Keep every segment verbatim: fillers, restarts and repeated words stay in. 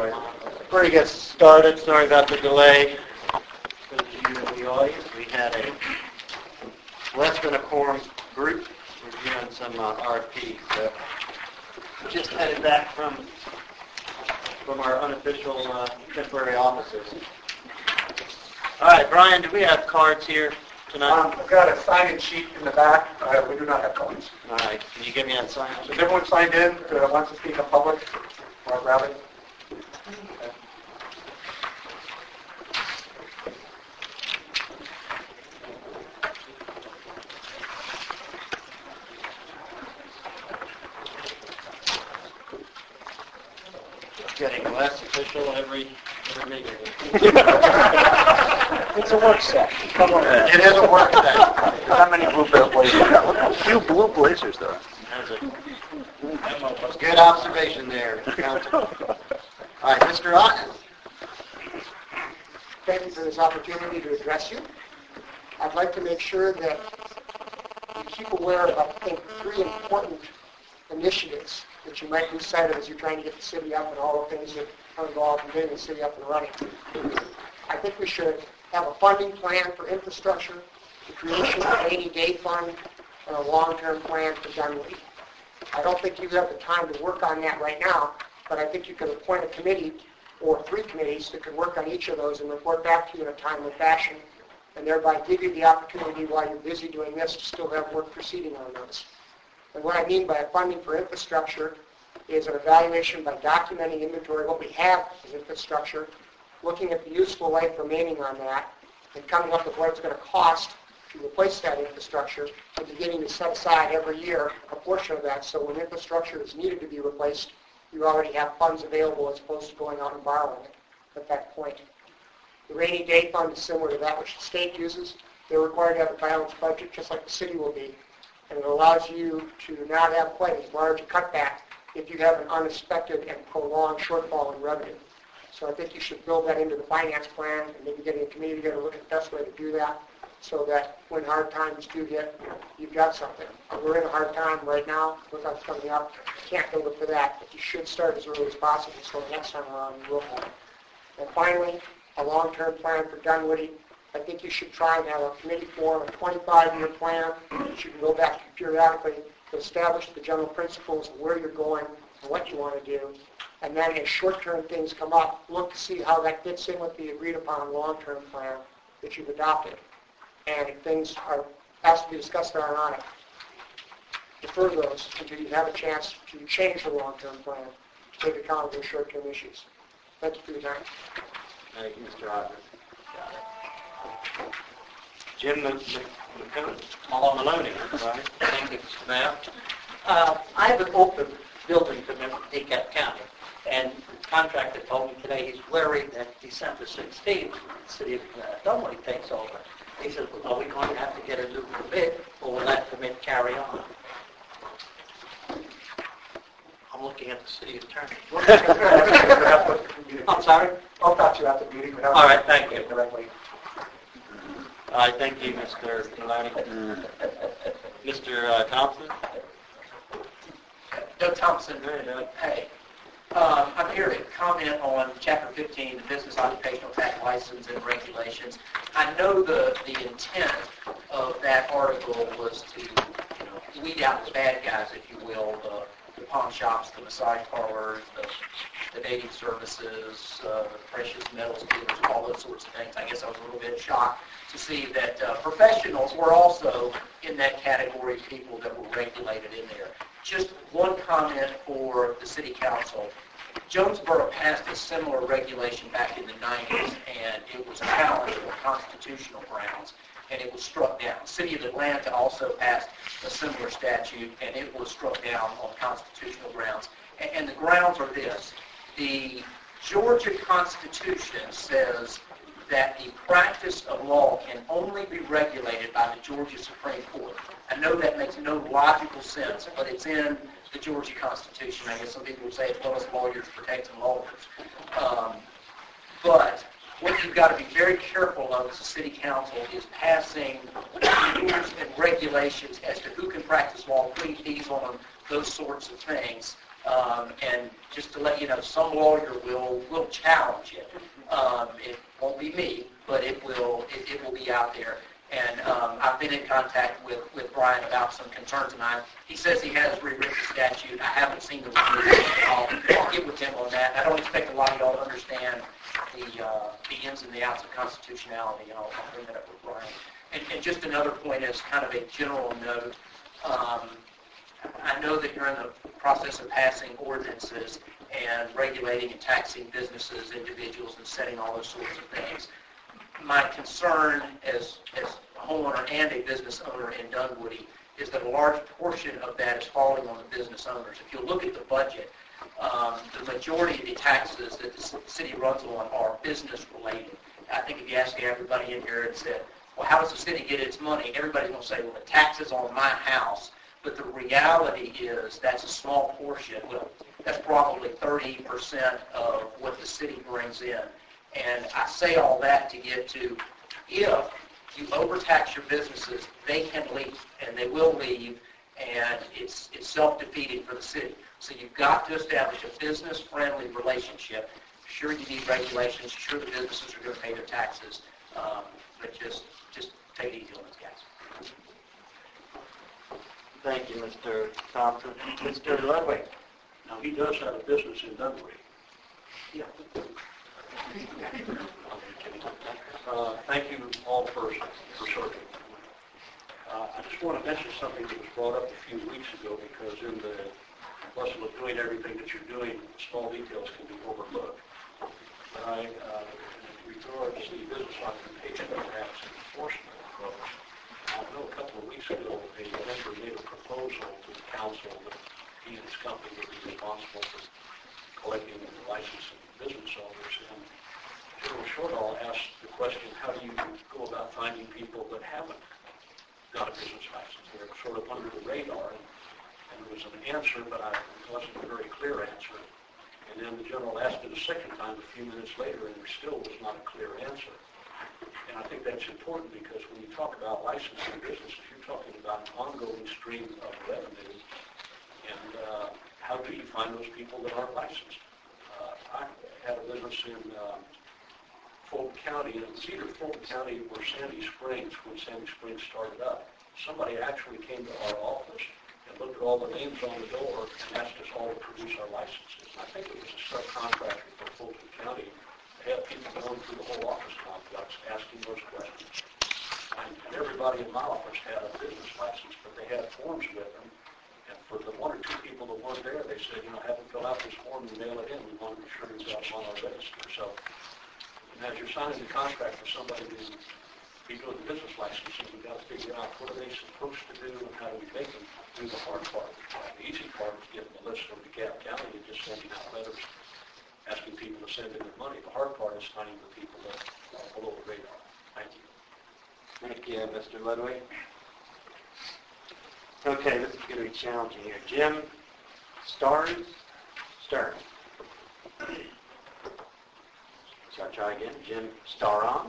right. Before we get started, sorry about the delay. For you in the audience, we had a less than a quorum group reviewing some uh, R F Ps. So we just headed back from from our unofficial uh, temporary offices. All right, Brian, do we have cards here tonight? Um, I've got a sign-in sheet in the back. Uh, we do not have cards. All right, can you give me that sign? Is everyone signed in that wants to speak in public or rally? Okay. Getting less official every every meeting. It's a work session. Come on. It is a work session. How many blue blazers? A few blue blazers, though. That's a good observation there, Council. All right, Mister Otten. Thank you for this opportunity to address you. I'd like to make sure that you keep aware of, I think, three important initiatives that you might lose sight of as you're trying to get the city up and all the things that are involved in getting the city up and running. I think we should have a funding plan for infrastructure, the creation of a rainy day fund, and a long-term plan for Dunwoody. I don't think you have the time to work on that right now, but I think you could appoint a committee or three committees that could work on each of those and report back to you in a timely fashion, and thereby give you the opportunity while you're busy doing this to still have work proceeding on those. And what I mean by funding for infrastructure is an evaluation by documenting inventory, what we have as infrastructure, looking at the useful life remaining on that, and coming up with what it's going to cost to replace that infrastructure, and beginning to set aside every year a portion of that, so when infrastructure is needed to be replaced, you already have funds available as opposed to going out and borrowing it at that point. The rainy day fund is similar to that which the state uses. They're required to have a balanced budget, just like the city will be. And it allows you to not have quite as large a cutback if you have an unexpected and prolonged shortfall in revenue. So I think you should build that into the finance plan and maybe getting a committee together to look at the best way to do that so that when hard times do hit, you've got something. We're in a hard time right now with us coming up. You can't build it for that, but you should start as early as possible so next time around you will have it. And finally, a long-term plan for Dunwoody. I think you should try and have a committee form, a twenty-five year plan that you can go back to periodically to establish the general principles of where you're going and what you want to do. And then as short-term things come up, look to see how that fits in with the agreed-upon long-term plan that you've adopted. And if things are asked to be discussed that aren't on it, defer those until you have a chance to change the long-term plan to take account of those short-term issues. Thank you for your time. Thank you, Mister Otten. Jim McCone, Paul Maloney, right? Thank you, Mister Mayor. Uh, I have an open building commitment in DeKalb County, and the contractor told me today he's worried that December sixteenth, the city of uh, Dunwoody takes over. He said, well, are we going to have to get a new permit, or will that permit carry on? I'm looking at the city attorney. I'm sorry? I'll talk to you after the meeting. All right, thank you. Directly. All right, thank you, Mister Maloney. Mister Uh, Thompson? Doug Thompson, hey. Uh, I'm here to comment on Chapter fifteen, the Business Occupational Tax License and Regulations. I know the, the intent of that article was to, you know, weed out the bad guys, if you will, the, the pawn shops, the massage parlors, the, the dating services, uh, the precious metals dealers, all those sorts of things. I guess I was a little bit shocked to see that uh, professionals were also in that category of people that were regulated in there. Just one comment for the City Council. Jonesboro passed a similar regulation back in the nineties, and it was challenged on constitutional grounds, and it was struck down. The City of Atlanta also passed a similar statute, and it was struck down on constitutional grounds. And, and the grounds are this. The Georgia Constitution says that the practice of law can only be regulated by the Georgia Supreme Court. I know that makes no logical sense, but it's in the Georgia Constitution. I guess some people would say it's well as lawyers protecting lawyers. Um, but what you've got to be very careful of as a city council is passing rules and regulations as to who can practice law, plead fees on those sorts of things Um, and just to let you know, some lawyer will will challenge it. Um, it won't be me, but it will it, it will be out there. And um, I've been in contact with, with Brian about some concerns of mine. He says he has rewritten the statute. I haven't seen the review. I'll, I'll get with him on that. I don't expect a lot of y'all to understand the uh, the ins and the outs of constitutionality, and I'll, I'll bring that up with Brian. And, and just another point as kind of a general note, um, I know that you're in the process of passing ordinances and regulating and taxing businesses, individuals, and setting all those sorts of things. My concern as, as a homeowner and a business owner in Dunwoody is that a large portion of that is falling on the business owners. If you look at the budget, um, the majority of the taxes that the city runs on are business related. I think if you ask everybody in here and said, well, how does the city get its money? Everybody's going to say, well, the taxes on my house. But the reality is that's a small portion. Well, that's probably thirty percent of what the city brings in. And I say all that to get to, if you overtax your businesses, they can leave, and they will leave, and it's it's self-defeating for the city. So you've got to establish a business-friendly relationship. Sure, you need regulations. Sure, the businesses are going to pay their taxes, um, but just just take it easy on those guys. Thank you, Mister Thompson. Mister Ludwig. Now, he does have a business in Dunwoody. Yeah. Uh, thank you all for, for serving. Uh, I just want to mention something that was brought up a few weeks ago, because in the bustle of doing everything that you're doing, small details can be overlooked. But I, uh, in regards to the business occupation tax enforcement approach, I know a couple of weeks ago a member made a proposal to the council that he and his company would be responsible for collecting the license of business owners. And General Shortall asked the question, how do you go about finding people that haven't got a business license? They're sort of under the radar. And, and there was an answer, but I, it wasn't a very clear answer. And then the general asked it a second time a few minutes later, and there still was not a clear answer. And I think that's important, because when you talk about licensing businesses, you're talking about an ongoing stream of revenue. And uh, how do you find those people that aren't licensed? Uh, I had a business in uh, Fulton County, and Cedar Fulton County were Sandy Springs when Sandy Springs started up. Somebody actually came to our office and looked at all the names on the door and asked us all to produce our licenses. And I think it was a subcontractor for Fulton County. They had people going through the whole office complex asking those questions. And, and everybody in my office had a business license, but they had forms with them. And for the one or two people that weren't there, they said, you know, have them fill out this form and mail it in. We want to be sure we've got them on our register. So, and as you're signing the contract for somebody to be doing the business licensing, you've got to figure out what are they supposed to do and how do we make them do the hard part. The easy part is getting the list from DeKalb County and just sending out letters asking people to send in their money. The hard part is finding the people that are below the radar. Thank you. Thank you, Mister Ludwig. Okay, this is going to be challenging here. Jim Starnes? Stern. So I'll try again. Jim Staron.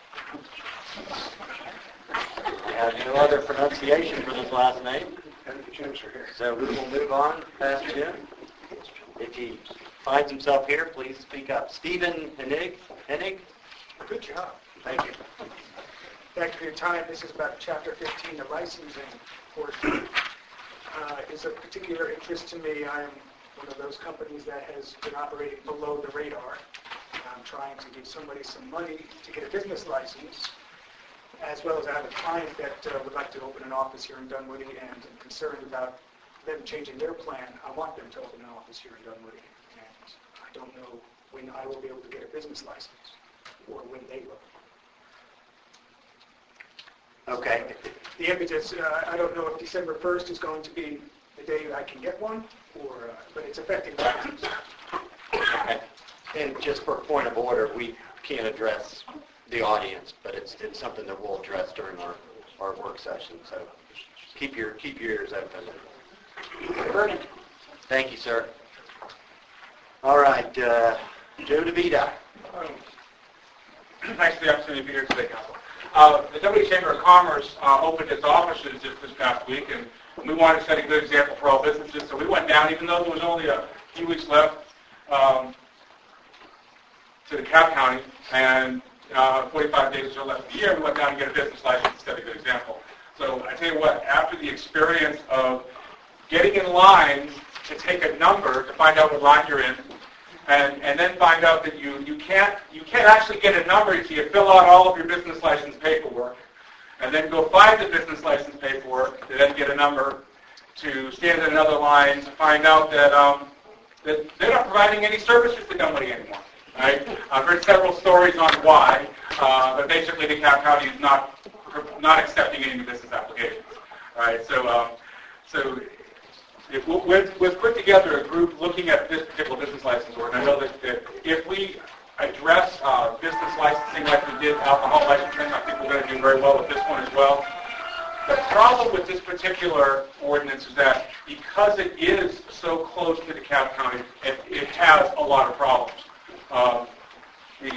We have no other pronunciation for this last name. And the Jims are here. So we will move on past Jim. If he finds himself here, please speak up. Stephen Hennig. Hennig? Good job. Thank you. Thank you for your time. This is about Chapter fifteen, the licensing portion. Uh, is of particular interest to me. I am one of those companies that has been operating below the radar. I'm trying to give somebody some money to get a business license, as well as I have a client that uh, would like to open an office here in Dunwoody, and I'm concerned about them changing their plan. I want them to open an office here in Dunwoody, and I don't know when I will be able to get a business license or when they will. Okay. The impetus, uh, I don't know if December first is going to be the day I can get one, or, uh, but it's affecting license. Okay. And just for point of order, we can't address the audience, but it's it's something that we'll address during our, our work session. So keep your keep your ears open. Bernie. Thank you, sir. All right, uh, Joe DeVita. Um, Thanks for the opportunity to be here today, Council. Uh, the Dunwoody Chamber of Commerce uh, opened its offices just this past week, and we wanted to set a good example for all businesses. So we went down, even though there was only a few weeks left, um, to DeKalb County, and uh, forty-five days or so left of the year, we went down to get a business license to set a good example. So I tell you what, after the experience of getting in line to take a number to find out what line you're in, and, and then find out that you, you can't you can't actually get a number until you fill out all of your business license paperwork, and then go find the business license paperwork to then get a number, to stand in another line to find out that um, that they're not providing any services to Dunwoody anymore. Right? I've heard several stories on why, uh, but basically DeKalb County is not not accepting any new business applications. All right, so um, so if we've, we've put together a group looking at this particular business license order. And I know that, that if we address uh, business licensing like we did alcohol licensing, I think we're going to do very well with this one as well. The problem with this particular ordinance is that because it is so close to DeKalb County, it, it has a lot of problems. Um, the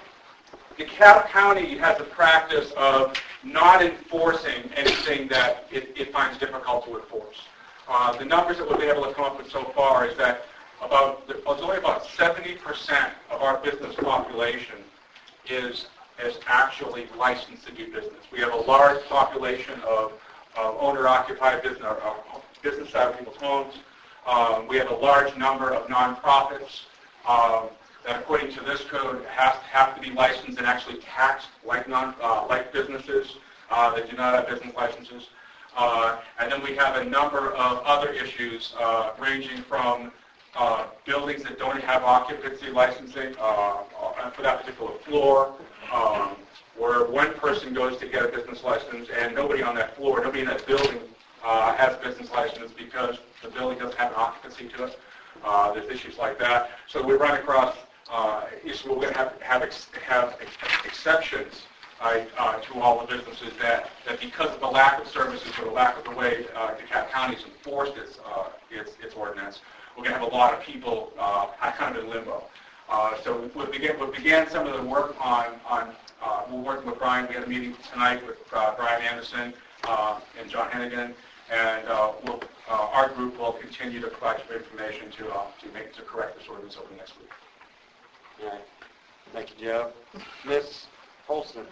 DeKalb County has a practice of not enforcing anything that it, it finds difficult to enforce. Uh, the numbers that we've been able to come up with so far is that about there's only about seventy percent of our business population is is actually licensed to do business. We have a large population of, of owner-occupied business, or, or business out of people's homes. Um, we have a large number of nonprofits um, that, according to this code, has have to be licensed and actually taxed like non uh, like businesses uh, that do not have business licenses. Uh, and then we have a number of other issues uh, ranging from uh, buildings that don't have occupancy licensing uh, for that particular floor, um, where one person goes to get a business license and nobody on that floor, nobody in that building uh, has a business license because the building doesn't have an occupancy to it. Uh, there's issues like that. So we run across uh, issues where we're going to have, have, ex have ex exceptions Uh, uh, to all the businesses that, that because of the lack of services or the lack of the way uh, DeKalb County's enforced its, uh, its, its ordinance, we're going to have a lot of people uh, kind of in limbo. Uh, so we began, we began some of the work on, on uh, we're working with Brian. We had a meeting tonight with uh, Brian Anderson uh, and John Hennigan, and uh, we'll, uh, our group will continue to provide some information to, uh, to, make, to correct this ordinance over next week. All right. Thank you, Joe. Miz Olson.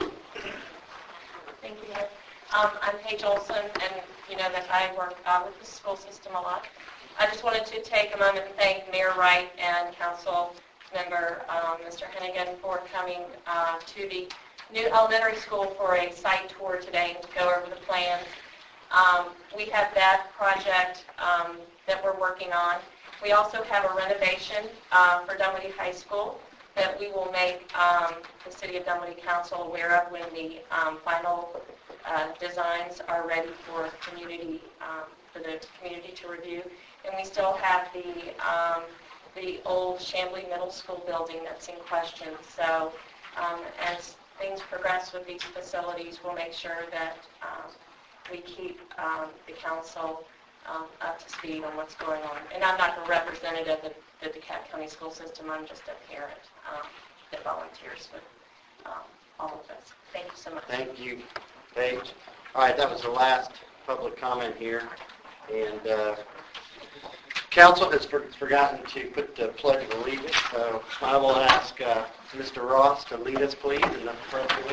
Thank you. Um, I'm Paige Olson, and you know that I work uh, with the school system a lot. I just wanted to take a moment and thank Mayor Wright and Council Member um, Mister Hennigan for coming uh, to the new elementary school for a site tour today and to go over the plans. Um, we have that project um, that we're working on. We also have a renovation uh, for Dunwoody High School that we will make um, the City of Dunwoody Council aware of when the um, final uh, designs are ready for community um, for the community to review. And we still have the um, the old Chamblee Middle School building that's in question. So um, as things progress with these facilities, we'll make sure that um, we keep um, the council um, up to speed on what's going on. And I'm not a representative of the DeKalb County school system. I'm just a parent um, that volunteers with um, all of us. Thank you so much. Thank you, Paige. All right, that was the last public comment here. And uh, Council has for, forgotten to put the Pledge of Allegiance, so I will ask uh, Mister Ross to lead us, please, in the Pledge of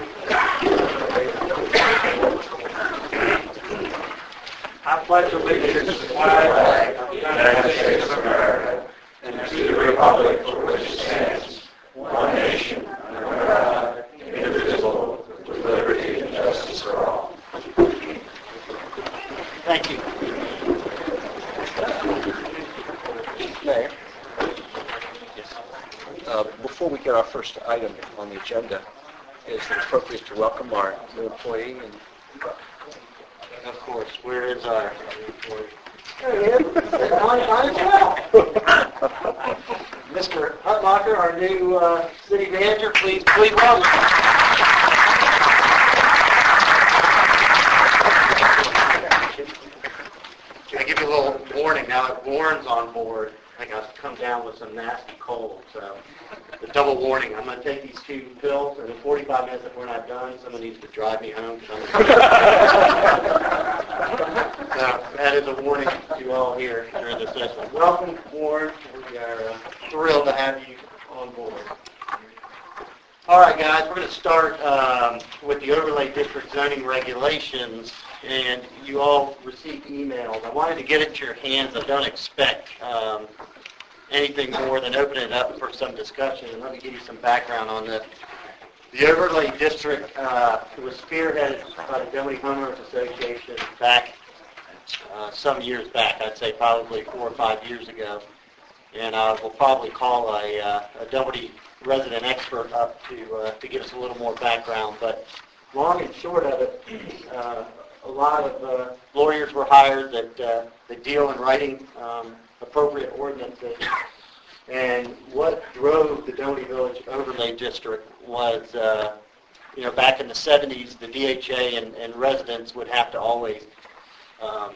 Allegiance. I pledge allegiance to the flag of the United States of America and to the republic for which it stands, one nation, under God, indivisible, with liberty and justice for all. Thank you. Mayor? Uh, before we get our first item on the agenda, is it appropriate to welcome our new employee? And Of course. Where is our employee? There he is. On time as well. Mister Hutlocker, our new uh, city manager, please, please welcome. Can I give you a little warning now that Warren's on board? I think I've come down with some nasty cold, so the double warning. I'm going to take these two pills, and in forty-five minutes, if we're not done, someone needs to drive me home. So that is a warning to you all here during this session. Welcome, Warren. We are uh, thrilled to have you on board. All right, guys, we're going to start um, with the overlay district zoning regulations, and you all received emails. I wanted to get it to your hands. I don't expect um, anything more than open it up for some discussion, and let me give you some background on this. The overlay district uh, was spearheaded by the Dunwoody Homeowners Association back uh, some years back, I'd say probably four or five years ago, and I will probably call a, uh, a Dunwoody resident expert up to uh, to give us a little more background. But long and short of it, uh, a lot of uh, lawyers were hired that uh, that deal in writing um, appropriate ordinances. And what drove the Dunwoody Village Overlay District was, uh, you know, back in the seventies, the D H A and, and residents would have to always um,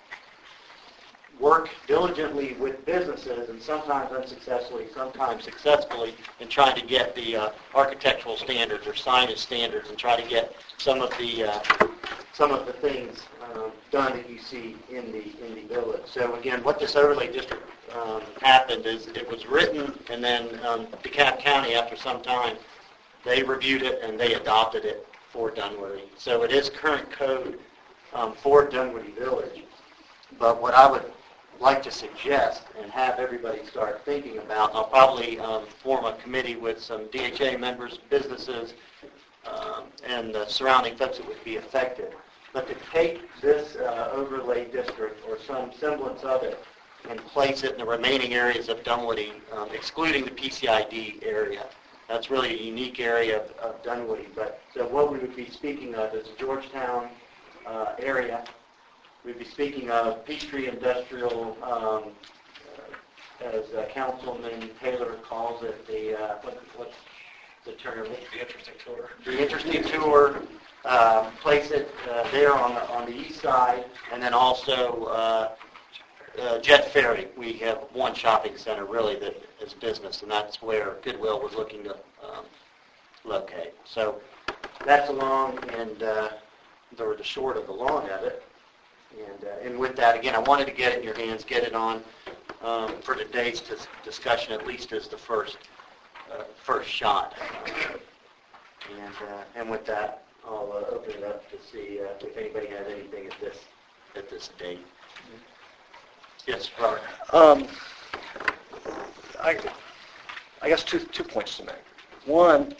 work diligently with businesses, and sometimes unsuccessfully, sometimes successfully, in trying to get the uh, architectural standards or signage standards, and try to get some of the uh, some of the things um, done that you see in the in the village. So again, what this overlay district um, happened is it was written, and then um, DeKalb County, after some time, they reviewed it and they adopted it for Dunwoody. So it is current code um, for Dunwoody Village. But what I would like to suggest and have everybody start thinking about, I'll probably um, form a committee with some D H A members, businesses, um, and the surrounding folks that would be affected. But to take this uh, overlay district or some semblance of it and place it in the remaining areas of Dunwoody, um, excluding the P C I D area. That's really a unique area of, of Dunwoody. But so what we would be speaking of is Georgetown uh, area. We'd be speaking of Peachtree Industrial, um, uh, as uh, Councilman Taylor calls it, the, uh, what, what's the term? The interesting tour. The interesting tour. Uh, place it uh, there on the, on the east side, and then also uh, uh, Jet Ferry. We have one shopping center really that is business, and that's where Goodwill was looking to um, locate. So that's along and uh, the, the short of the long of it. And, uh, and with that, again, I wanted to get it in your hands, get it on um, for today's dis- discussion, at least as the first uh, first shot. And uh, and with that, I'll uh, open it up to see uh, if anybody has anything at this at this date. Yes, Robert. Um, I, I guess two two points to make. One,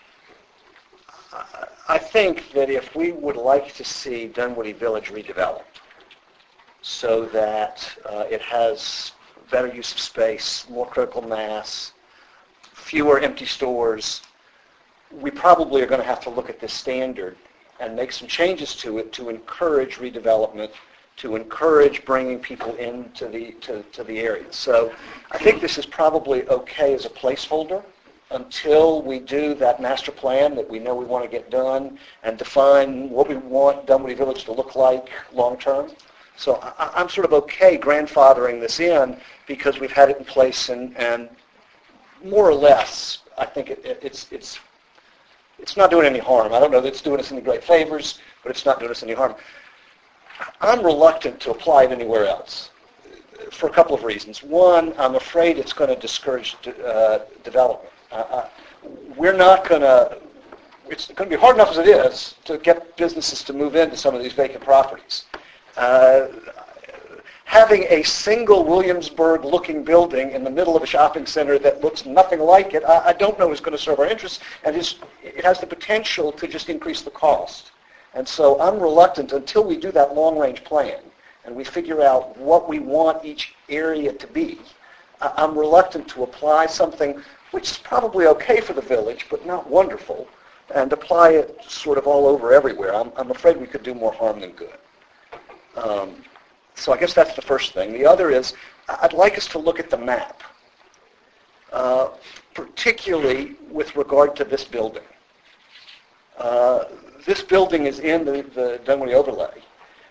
I- I think that if we would like to see Dunwoody Village redeveloped so that uh, it has better use of space, more critical mass, fewer empty stores, we probably are going to have to look at this standard and make some changes to it to encourage redevelopment, to encourage bringing people into the to, to the area. So I think this is probably okay as a placeholder until we do that master plan that we know we want to get done and define what we want Dunwoody Village to look like long term. So I, I'm sort of okay grandfathering this in because we've had it in place, and, and more or less, I think it, it, it's it's it's not doing any harm. I don't know that it's doing us any great favors, but it's not doing us any harm. I'm reluctant to apply it anywhere else for a couple of reasons. One, I'm afraid it's going to discourage uh, development. Uh, we're not going to, it's going to be hard enough as it is to get businesses to move into some of these vacant properties. Uh, having a single Williamsburg-looking building in the middle of a shopping center that looks nothing like it, I, I don't know is going to serve our interests, and is, it has the potential to just increase the cost. And so I'm reluctant until we do that long-range plan and we figure out what we want each area to be. I'm reluctant to apply something which is probably okay for the village, but not wonderful, and apply it sort of all over everywhere. I'm, I'm afraid we could do more harm than good. Um, so I guess that's the first thing. The other is, I'd like us to look at the map, uh, particularly with regard to this building. Uh, this building is in the, the Dunwoody overlay,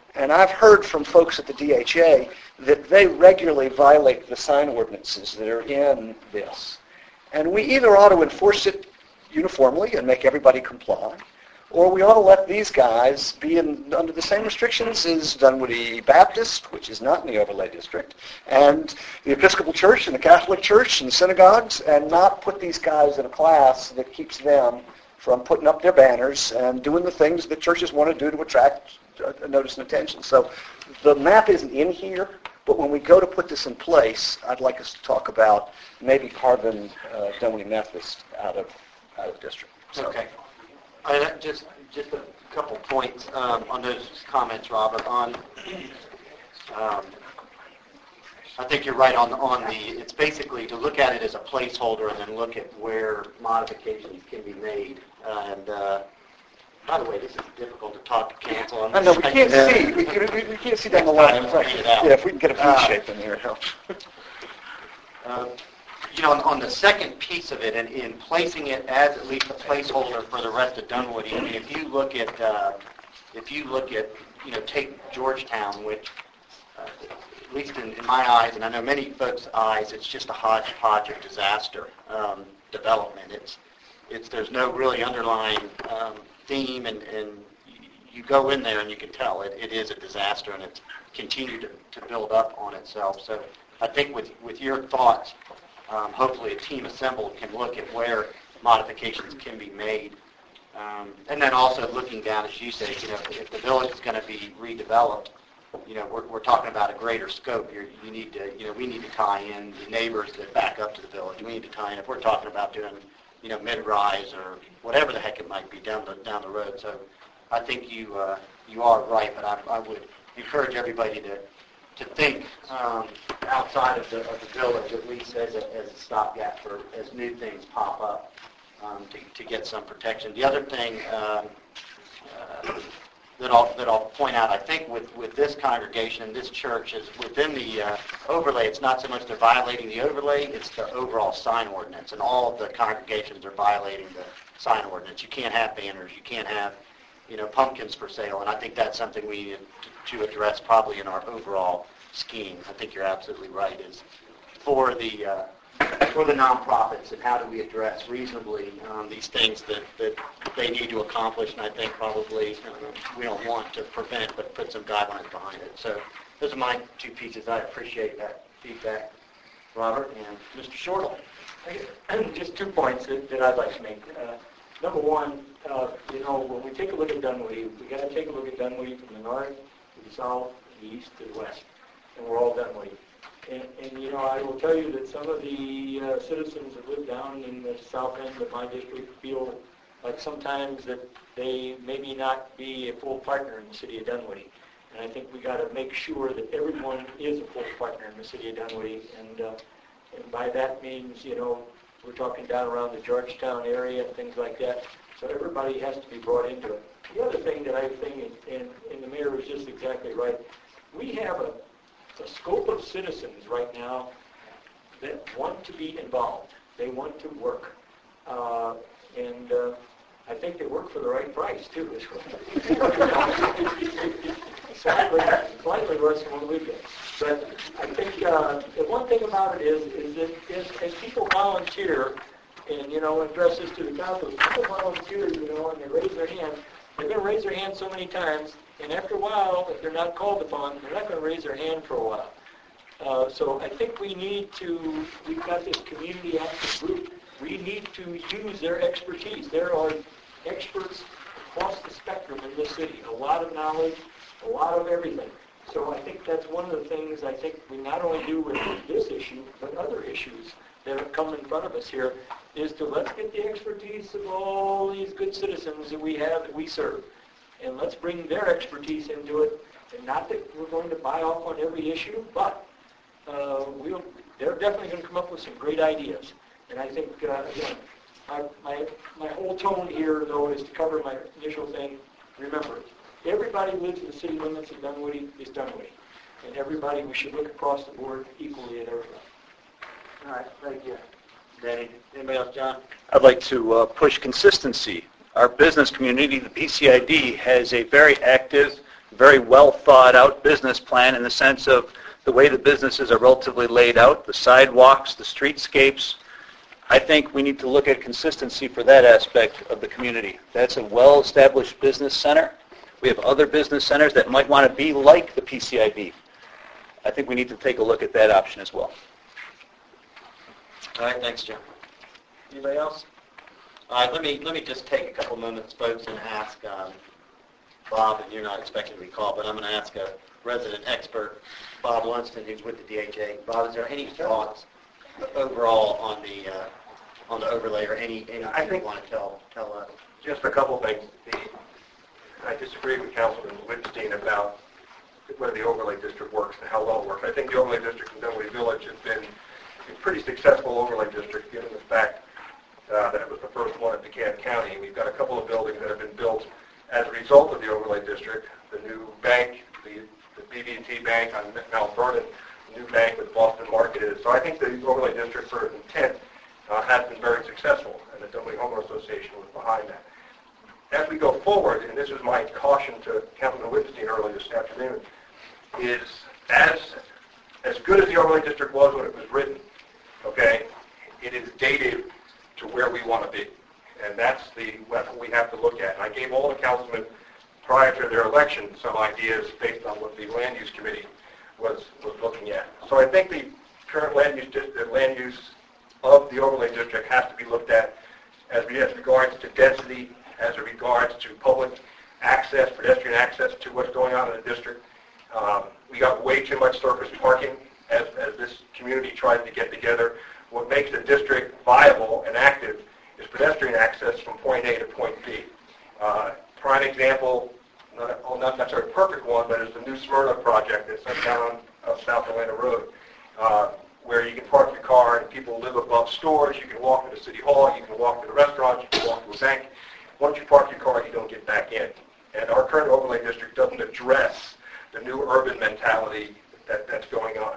And I've heard from folks at the D H A that they regularly violate the sign ordinances that are in this. And we either ought to enforce it uniformly and make everybody comply, or we ought to let these guys be in, under the same restrictions as Dunwoody Baptist, which is not in the overlay district, and the Episcopal Church and the Catholic Church and the synagogues, and not put these guys in a class that keeps them from putting up their banners and doing the things that churches want to do to attract uh, notice and attention. So the map isn't in here, but when we go to put this in place, I'd like us to talk about maybe carving uh, Dunwoody Methodist out of out of district. So. Okay. I, just just a couple points um, on those comments, Robert. On, um, I think you're right on on the. It's basically to look at it as a placeholder and then look at where modifications can be made. And uh, by the way, this is difficult to talk to cancel. On I know we can't see. We, we, we can't see down the line. Yeah, if we can get a V uh, shape in here, it helps. Uh, you know, on, on the second piece of it, and in placing it as at least a placeholder for the rest of Dunwoody, I mean, if you look at, uh, if you look at, you know, take Georgetown, which, uh, at least in, in my eyes, and I know many folks' eyes, it's just a hodgepodge of disaster um, development. It's, it's there's no really underlying um, theme, and, and you go in there and you can tell it, it is a disaster, and it's continued to, to build up on itself. So I think with with your thoughts. Um, hopefully a team assembled can look at where modifications can be made. Um, and then also looking down, as you say, you know, if the village is going to be redeveloped, you know, we're, we're talking about a greater scope. You're, you need to, you know, we need to tie in the neighbors that back up to the village. We need to tie in, if we're talking about doing, you know, mid-rise or whatever the heck it might be down the, down the road. So I think you, uh, you are right, but I, I would encourage everybody to to think um, outside of the, of the village, at least as a, as a stopgap for as new things pop up um, to, to get some protection. The other thing um, uh, that I'll that I'll point out, I think with, with this congregation and this church is within the uh, overlay. It's not so much they're violating the overlay; it's the overall sign ordinance, and all of the congregations are violating the sign ordinance. You can't have banners. You can't have you know, pumpkins for sale, and I think that's something we need to, to address probably in our overall scheme. I think you're absolutely right. Is for the uh, for the nonprofits, and how do we address reasonably um, these things that, that they need to accomplish, and I think probably uh, we don't want to prevent, but put some guidelines behind it. So those are my two pieces. I appreciate that feedback, Robert and Mister Shortle. Just two points that, that I'd like to make. Uh, number one, uh, you know, when we take a look at Dunwoody, we got to take a look at Dunwoody from the north to the south, the east to the west, and we're all Dunwoody. And, and you know, I will tell you that some of the uh, citizens that live down in the south end of my district feel like sometimes that they maybe not be a full partner in the city of Dunwoody. And I think we got to make sure that everyone is a full partner in the city of Dunwoody. And, uh, and by that means, you know, we're talking down around the Georgetown area and things like that. So everybody has to be brought into it. The other thing that I think, and, and the mayor was just exactly right, we have a, a scope of citizens right now that want to be involved. They want to work. Uh, and uh, I think they work for the right price, too. Slightly, slightly less than what we get. But I think uh, the one thing about it is, is that as, as people volunteer, and, you know, address this to the council, people volunteer, you know, and they raise their hand, they're going to raise their hand so many times, and after a while, if they're not called upon, they're not going to raise their hand for a while. Uh, so I think we need to, we've got this community action group, we need to use their expertise. There are experts across the spectrum in this city, a lot of knowledge, a lot of everything. So I think that's one of the things I think we not only do with this issue, but other issues that have come in front of us here, is to let's get the expertise of all these good citizens that we have, that we serve, and let's bring their expertise into it. And not that we're going to buy off on every issue, but uh, we'll, they're definitely going to come up with some great ideas. And I think, uh, again, my, my, my whole tone here, though, is to cover my initial thing. Remember, everybody who lives in the city limits of Dunwoody is Dunwoody. And everybody, we should look across the board equally at everybody. All right, thank you. Danny, anybody else, John? I'd like to uh, push consistency. Our business community, the B C I D, has a very active very well thought out business plan in the sense of the way the businesses are relatively laid out, the sidewalks, the streetscapes. I think we need to look at consistency for that aspect of the community. That's a well-established business center. We have other business centers that might want to be like the P C I B. I think we need to take a look at that option as well. All right, thanks, Jim. Anybody else? All right, let me, let me just take a couple moments, folks, and ask um, Bob, and you're not expecting to be called, but I'm going to ask a resident expert, Bob Lunston, who's with the D H A. Bob, is there any thoughts overall on the uh, on the overlay, or any anything I think- you want to tell tell us? Just a couple things. The, I disagree with Councilman Wittstein about whether the overlay district works and how well it works. I think the overlay district in Dunwoody Village has been a pretty successful overlay district, given the fact uh, that it was the first one in DeKalb County. We've got a couple of buildings that have been built as a result of the overlay district. The new bank, the, the B B and T Bank on Mount Vernon, the new bank with Boston Market is. So I think the overlay district for its intent uh, has been very successful, and the Dunwoody Homeowner Association was behind that. As we go forward, and this is my caution to Councilman Wittstein earlier this afternoon, is as as good as the overlay district was when it was written, okay, it is dated to where we want to be. And that's the that's what we have to look at. And I gave all the councilmen prior to their election some ideas based on what the land use committee was was looking at. So I think the current land use the land use of the overlay district has to be looked at as, as regards to density, as regards to public access, pedestrian access to what's going on in the district. Um, we got way too much surface parking as, as this community tries to get together. What makes the district viable and active is pedestrian access from point A to point B. Uh, prime example, not, well, not necessarily a perfect one, but it's the new Smyrna project that's down on uh, South Atlanta Road, uh, where you can park your car and people live above stores. You can walk to the city hall, you can walk to the restaurant, you can walk to a bank. Once you park your car, you don't get back in. And our current overlay district doesn't address the new urban mentality that, that's going on.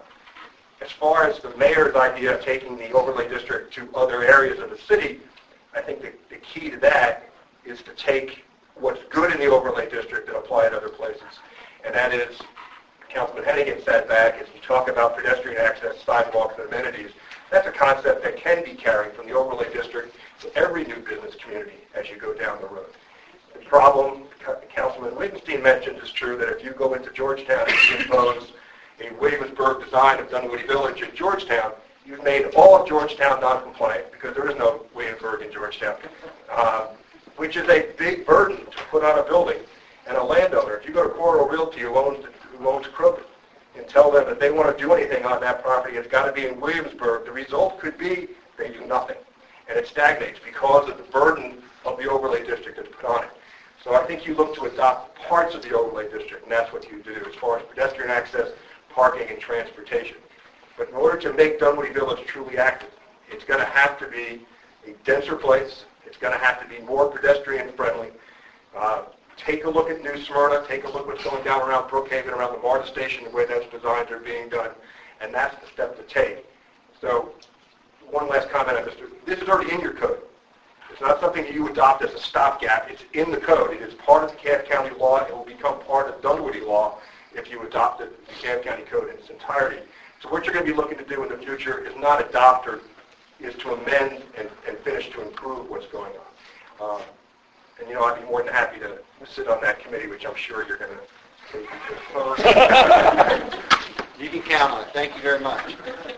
As far as the mayor's idea of taking the overlay district to other areas of the city, I think the, the key to that is to take what's good in the overlay district and apply it other places. And that is, Councilman Hennigan sat back, as you talk about pedestrian access, sidewalks, and amenities, that's a concept that can be carried from the overlay district to every new business community as you go down the road. The problem Councilman Wittgenstein mentioned is true, that if you go into Georgetown and you impose a Williamsburg design of Dunwoody Village in Georgetown, you've made all of Georgetown non-compliant, because there is no Williamsburg in Georgetown, uh, which is a big burden to put on a building. And a landowner, if you go to Coral Realty, who owns, who owns Crooked, and tell them that they want to do anything on that property, it's got to be in Williamsburg, the result could be they do nothing. And it stagnates because of the burden of the overlay district that's put on it. So I think you look to adopt parts of the overlay district, and that's what you do as far as pedestrian access, parking, and transportation. But in order to make Dunwoody Village truly active, it's going to have to be a denser place. It's going to have to be more pedestrian friendly. Uh, take a look at New Smyrna. Take a look what's going down around Brookhaven, around the MARTA station, the way those designs are being done. And that's the step to take. So one last comment on this. This is already in your code. It's not something that you adopt as a stopgap. It's in the code. It is part of the DeKalb County law. It will become part of Dunwoody law if you adopt the DeKalb County code in its entirety. So what you're going to be looking to do in the future is not adopt, or is to amend and, and finish to improve what's going on. Um, and, you know, I'd be more than happy to sit on that committee, which I'm sure you're going to take me to. You can count on it. Thank you very much.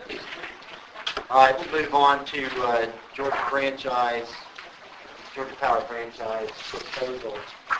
All right, we'll move on to uh, Georgia franchise, Georgia Power franchise proposal.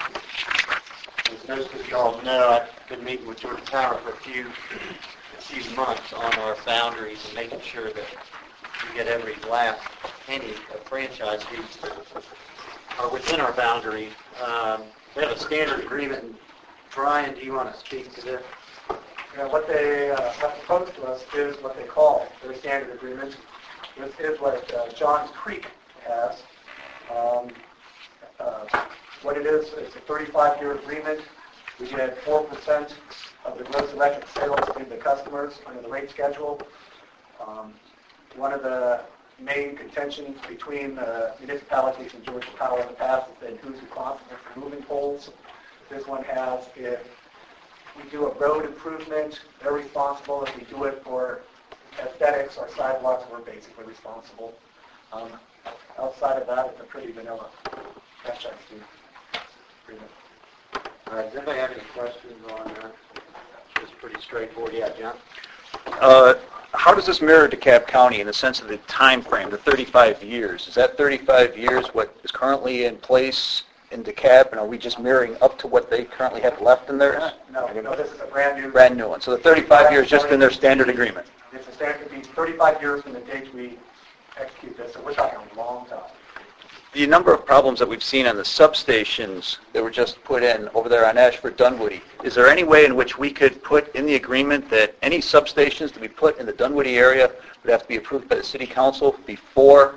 As most of you all know, I've been meeting with Georgia Power for a few, a few months on our boundaries and making sure that we get every last penny of franchise fees that are within our boundary. Um, we have a standard agreement. Brian, do you want to speak to this? You know, what they uh, have proposed to us is what they call their standard agreement. This is what uh, Johns Creek has. Um, uh, what it is, it's a thirty-five year agreement. We get four percent of the gross electric sales to the customers under the rate schedule. Um, one of the main contentions between uh, municipalities and Georgia Power in the past has been who's responsible for moving poles. This one has, if we do a road improvement, they're responsible. If we do it for aesthetics or sidewalks, we're basically responsible. Um, outside of that, it's a pretty vanilla franchise fee agreement. All right, does anybody have any questions on that? It's pretty straightforward. Yeah, John? Uh, How does this mirror DeKalb County in the sense of the time frame, the thirty-five years? Is that thirty-five years what is currently in place in DeKalb, and are we just mirroring up to what they currently have left in theirs? No, no, this is a brand new. Brand new one. So the thirty-five years just in their standard agreement. It's a standard, it'd be thirty-five years from the date we execute this, so we're talking a long time. The number of problems that we've seen on the substations that were just put in over there on Ashford Dunwoody, is there any way in which we could put in the agreement that any substations to be put in the Dunwoody area would have to be approved by the city council before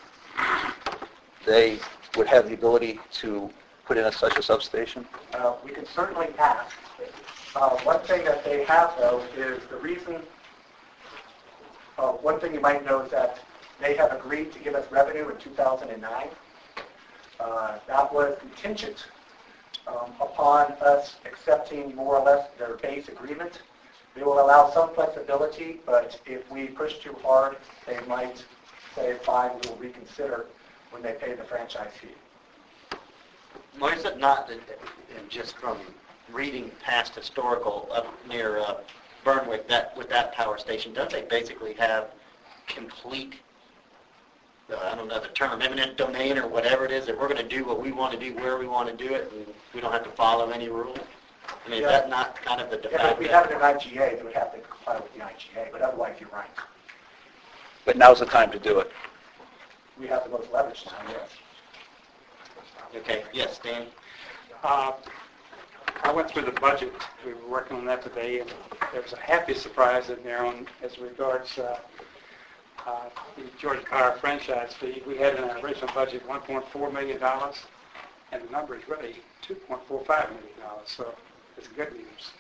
they would have the ability to put in a, such a substation? Uh, we can certainly ask. Uh, one thing that they have, though, is the reason, uh, one thing you might know is that they have agreed to give us revenue in two thousand nine. Uh, that was contingent um, upon us accepting more or less their base agreement. They will allow some flexibility, but if we push too hard, they might say, fine, we will reconsider when they pay the franchise fee. Why is it not, that, and just from reading past historical up near uh, Burnwick, that with that power station, don't they basically have complete, uh, I don't know the term, eminent domain or whatever it is, that we're going to do what we want to do where we want to do it, and we don't have to follow any rules? I mean, Yeah. is that not kind of the de Yeah, if we facto? have it in I G A, they would have to comply with the I G A, but otherwise you're right. But now's the time to do it. We have the most leverage time, yes. Okay, yes, Dan? Uh, I went through the budget. We were working on that today, and there was a happy surprise in there on as regards uh, uh, the Georgia Carr franchise fee. We had in our original budget one point four million dollars, and the number is really two point four five million dollars. So it's good news.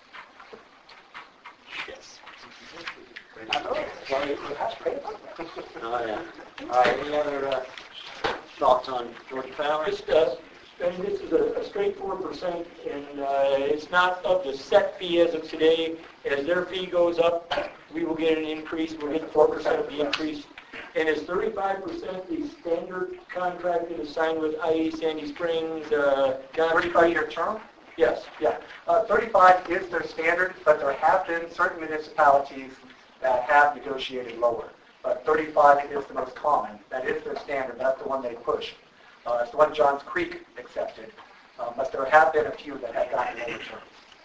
Yes. I know. Well, it- it has paid. Oh, yeah. All right, any other uh, thoughts on Georgia Power? Just, uh, and this is a a straight four percent, and uh, it's not of the set fee as of today. As their fee goes up, we will get an increase, we'll get four percent of the increase. And is thirty-five percent the standard contract that is signed with I E Sandy Springs? uh, thirty-five-year term? Yes. Yeah. Uh, thirty-five is their standard, but there have been certain municipalities that have negotiated lower. But thirty-five is the most common. That is their standard. That's the one they push. Uh, it's the one Johns Creek accepted. Um, but there have been a few that have gotten lower terms.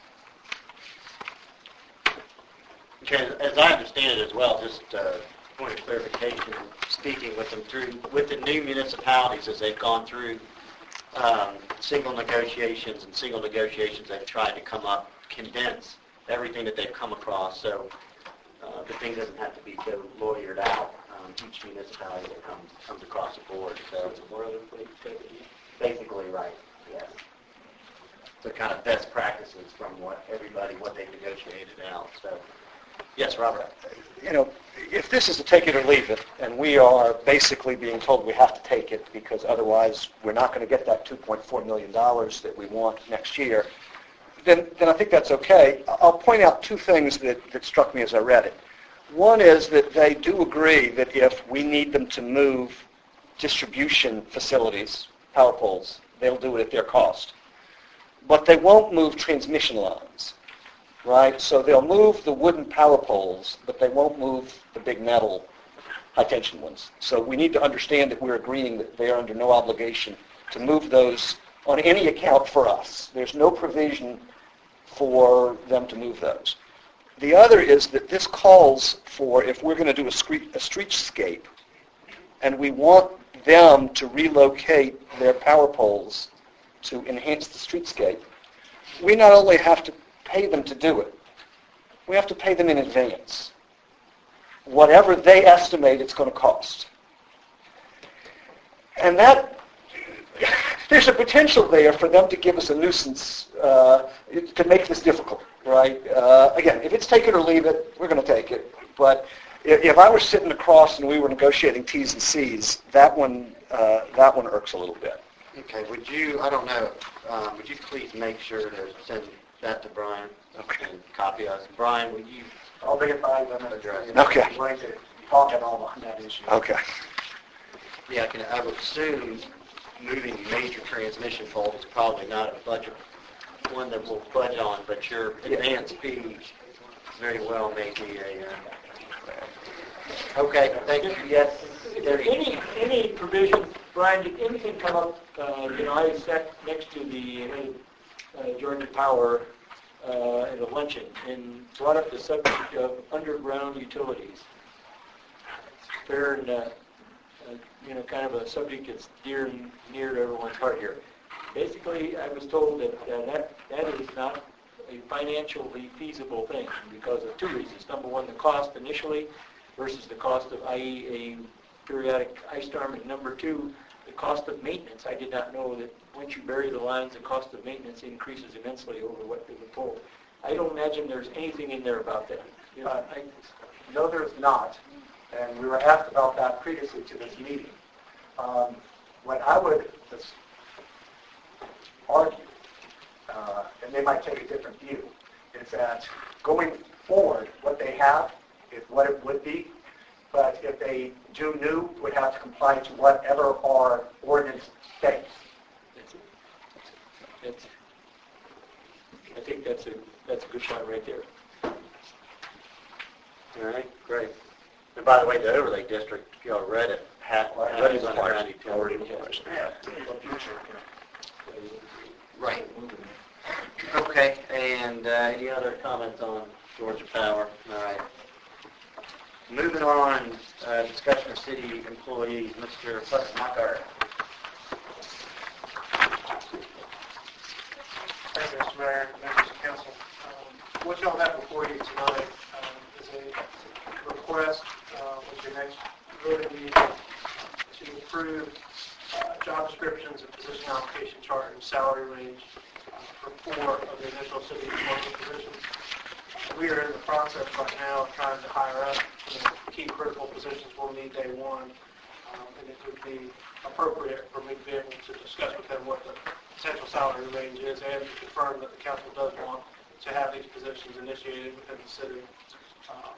Okay, as I understand it as well, just uh, point of clarification, speaking with them through, with the new municipalities as they've gone through um, single negotiations and single negotiations, they've tried to come up, condense everything that they've come across, so uh, the thing doesn't have to be so lawyered out. Um, each municipality that comes, comes across the board, so basically right, yes. So kind of best practices from what everybody, what they've negotiated out, so. Yes, Robert. You know, if this is to take it or leave it, and we are basically being told we have to take it because otherwise we're not going to get that two point four million dollars that we want next year, then, then I think that's okay. I'll point out two things that, that struck me as I read it. One is that they do agree that if we need them to move distribution facilities, power poles, they'll do it at their cost. But they won't move transmission lines, right? So they'll move the wooden power poles, but they won't move the big metal high-tension ones. So we need to understand that we're agreeing that they are under no obligation to move those on any account for us. There's no provision for them to move those. The other is that this calls for, if we're going to do a, street, a streetscape, and we want them to relocate their power poles to enhance the streetscape, we not only have to pay them to do it, we have to pay them in advance, whatever they estimate it's going to cost. And that, there's a potential there for them to give us a nuisance, uh, to make this difficult, right? Uh, again, if it's take it or leave it, we're going to take it. But if, if I were sitting across and we were negotiating T's and C's, that one, uh, that one irks a little bit. Okay, would you, I don't know, um, would you please make sure to send that to Brian. Okay. And copy us. Brian, will you I'll bring it by them and address it? Okay. I'm going to talk at all on that issue. Okay. Yeah, I can, I would assume moving major transmission poles is probably not a budget, one that we'll budget on, but your advance fee very well may be a, uh, okay, thank you. Yes. Is there any, any provision, Brian, did anything come up, uh, you know, I sat next to the uh, Georgia Power uh, at a luncheon and brought up the subject of underground utilities. Fair and, uh, uh, you know, kind of a subject that's dear and near to everyone's heart here. Basically, I was told that uh, that, that is not a financially feasible thing because of two reasons. Number one, the cost initially versus the cost of, that is a periodic ice storm, and number two, the cost of maintenance. I did not know that once you bury the lines, the cost of maintenance increases immensely over what they were told. I don't imagine there's anything in there about that. You know, Uh, I, No, there's not, and we were asked about that previously to this meeting. Um, What I would just argue, uh, and they might take a different view, is that going forward, what they have is what it would be, but if they do new, would have to comply to whatever our ordinance states. that's, that's, I think that's a, that's a good point right there. All right, great. And by the way, the overlay district, if y'all read it, had, had its underground utility. Right. Okay, and uh, any other comments on Georgia Power? All right. Moving on, uh, discussion of city employees, Mister Putnam. Thank you, Mister Mayor, members of council. Um, What y'all have before you tonight um, is a request uh, with your next voting meeting to approve uh, job descriptions and position allocation chart and salary range uh, for four of the initial city employee positions. We are in the process right now of trying to hire up you know, key critical positions we'll need day one, um, and it would be appropriate for me to be able to discuss with them what the potential salary range is and to confirm that the council does want to have these positions initiated within the city. Um,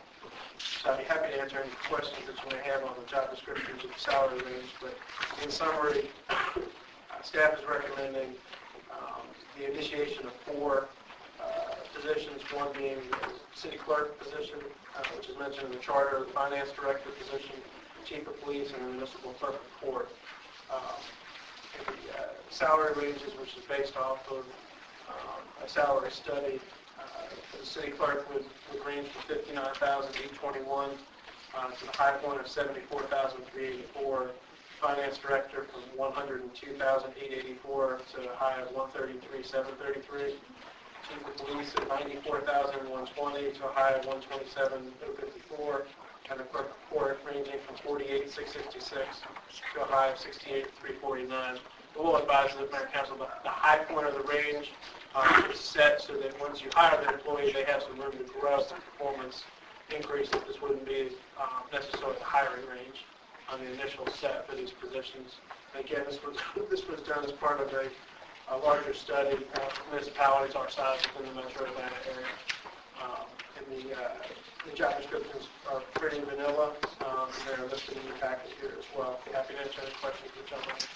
so I'd be happy to answer any questions that you may have on the job descriptions of the salary range, but in summary, uh, staff is recommending um, the initiation of four uh, positions, one being the city clerk position, uh, which is mentioned in the charter, the finance director position, chief of police, and the municipal clerk of court. Um, and the uh, salary ranges, which is based off of um, a salary study, uh, for the city clerk would, would range from fifty-nine thousand eight hundred twenty-one uh, to the high point of seventy-four thousand three hundred eighty-four. Finance director from one hundred two thousand eight hundred eighty-four to a high of one hundred thirty-three thousand seven hundred thirty-three. Chief of police at ninety-four thousand one hundred twenty to a high of one hundred twenty-seven thousand fifty-four. And the clerk of court ranging from forty-eight thousand six hundred sixty-six to a high of sixty-eight thousand three hundred forty-nine. We'll advise the Mayor Council the, the high point of the range uh, is set so that once you hire the employee, they have some room to grow some performance increase. That this wouldn't be uh, necessarily the hiring range on the initial set for these positions. And again, this was this was done as part of a, a larger study of municipalities our size within the metro Atlanta area. Um, and the, uh, the job descriptions are pretty vanilla, um, and they're listed in your packet here as well. I'd be happy to answer any questions that y'all have.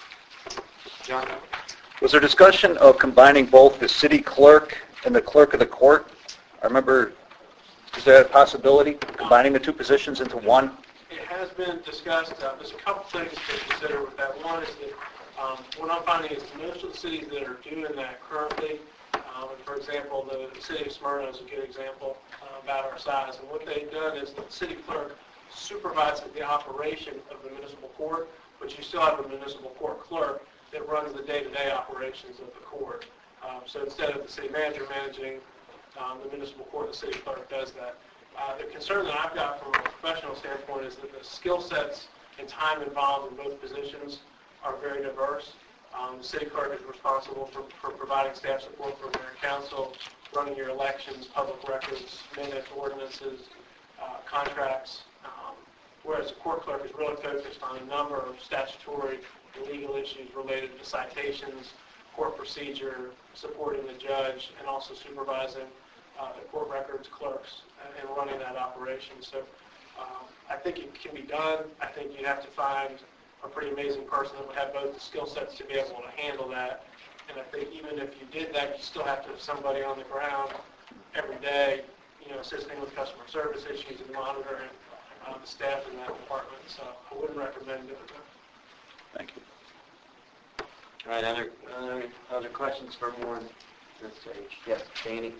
John? Was there discussion of combining both the city clerk and the clerk of the court? I remember, is there a possibility of combining the two positions into one? It has been discussed. Uh, there's a couple things to consider with that. One is that um, what I'm finding is most of the cities that are doing that currently, um, for example, the, the city of Smyrna is a good example uh, about our size. And what they've done is the city clerk supervises the operation of the municipal court, but you still have a municipal court clerk that runs the day-to-day operations of the court. Um, so instead of the city manager managing um, the municipal court, the city clerk does that. Uh, the concern that I've got from a professional standpoint is that the skill sets and time involved in both positions are very diverse. Um, the city clerk is responsible for, for providing staff support for mayor and council, running your elections, public records, minutes, ordinances, uh, contracts, um, whereas the court clerk is really focused on a number of statutory and legal issues related to citations, court procedure, supporting the judge, and also supervising uh, the court records clerks and, and running that operation. So um, I think it can be done. I think you have to find a pretty amazing person that would have both the skill sets to be able to handle that. And I think even if you did that, you still have to have somebody on the ground every day, you know, assisting with customer service issues and monitoring uh, the staff in that department. So I wouldn't recommend it. Thank you. All right, other, other, other questions for more on this stage? Yes, Danny?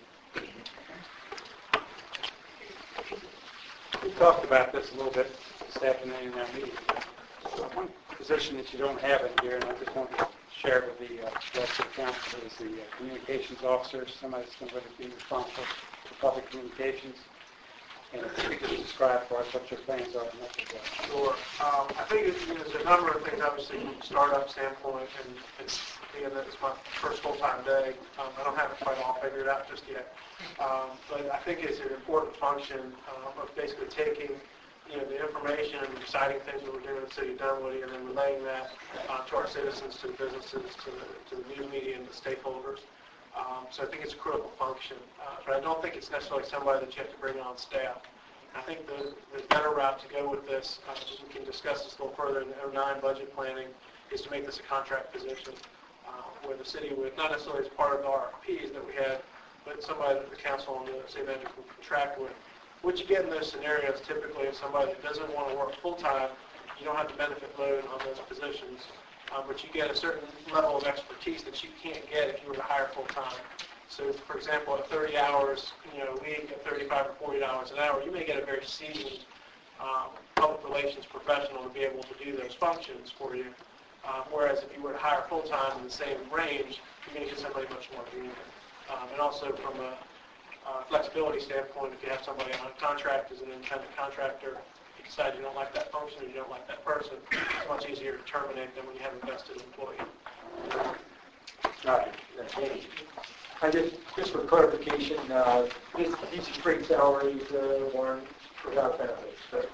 We talked about this a little bit this afternoon in our meeting. Uh, One position that you don't have in here, and I just want to share it with the uh, rest of the council, is the uh, communications officer. Somebody's going to be responsible for public communications. And if you could just describe for us what your plans are in that regard. Sure. Um, I think it's, you know, there's a number of things, obviously, from a startup standpoint, and it's, being that it's my first full-time day, um, I don't have it quite all figured out just yet. Um, but I think it's an important function um, of basically taking, you know, the information and deciding things that we're doing in the city of Dunwoody, and then relaying that uh, to our citizens, to the businesses, to the, to the news media, and the stakeholders. Um, so I think it's a critical function, uh, but I don't think it's necessarily somebody that you have to bring on staff. I think the, the better route to go with this, uh, just we can discuss this a little further in the oh nine budget planning, is to make this a contract position, uh, where the city would, not necessarily as part of the R F Ps that we had, but somebody that the council and the city manager would contract with. What you get in those scenarios typically is somebody that doesn't want to work full-time. You don't have the benefit load on those positions. Um, but you get a certain level of expertise that you can't get if you were to hire full-time. So, for example, at thirty hours, you know, a week, at thirty-five or forty dollars an hour, you may get a very seasoned um, public relations professional to be able to do those functions for you. Um, whereas if you were to hire full-time in the same range, you're going to get somebody much more junior. Um, and also from a uh, flexibility standpoint, if you have somebody on contract as an independent contractor, you decide you don't like that function or you don't like that person, it's much easier to terminate them when you have a vested employee. All right. I just, just for clarification, uh, this, these are straight salaries, uh, Warren, without benefits. Right?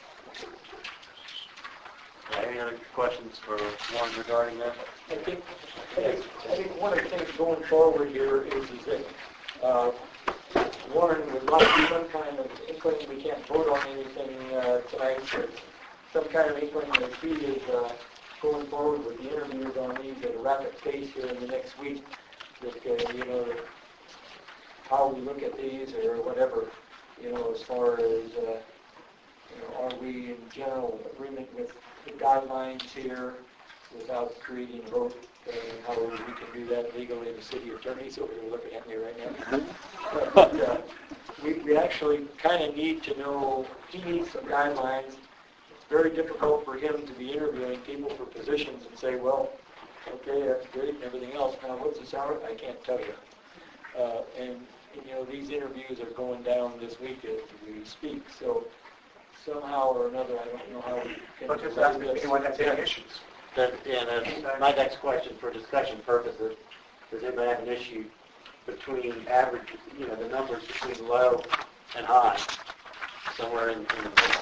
Any other questions for Warren regarding that? I think, I think, I think one of the things going forward here is, is that uh, Warren would like some kind of inkling. We can't vote on anything uh, tonight, but some kind of inkling that he is uh, going forward with the interviews on these at a rapid pace here in the next week. That, uh, you know, how we look at these or whatever, you know, as far as, uh, you know, are we in general agreement with the guidelines here without creating a vote? Uh, however, we can do that legally. The city attorney's over here looking at me right now. But uh, we, we actually kind of need to know, he needs some guidelines. It's very difficult for him to be interviewing people for positions and say, well, okay, that's great and everything else. Now, what's the salary? I can't tell you. Uh, and, you know, these interviews are going down this week as we speak. So somehow or another, I don't know how we can... But just ask if anyone has any issues. Does, yeah, that's my next question for discussion purposes. Does anybody have an issue between average, you know, the numbers between low and high, somewhere in, in the middle,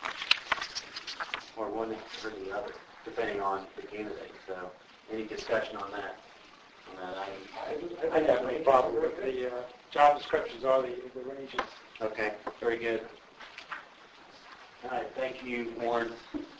or one or the other, depending on the candidate? So, any discussion on that? On that item? I don't have any problem with the uh, job descriptions or the, the ranges. Okay, very good. All right, thank you, Warren.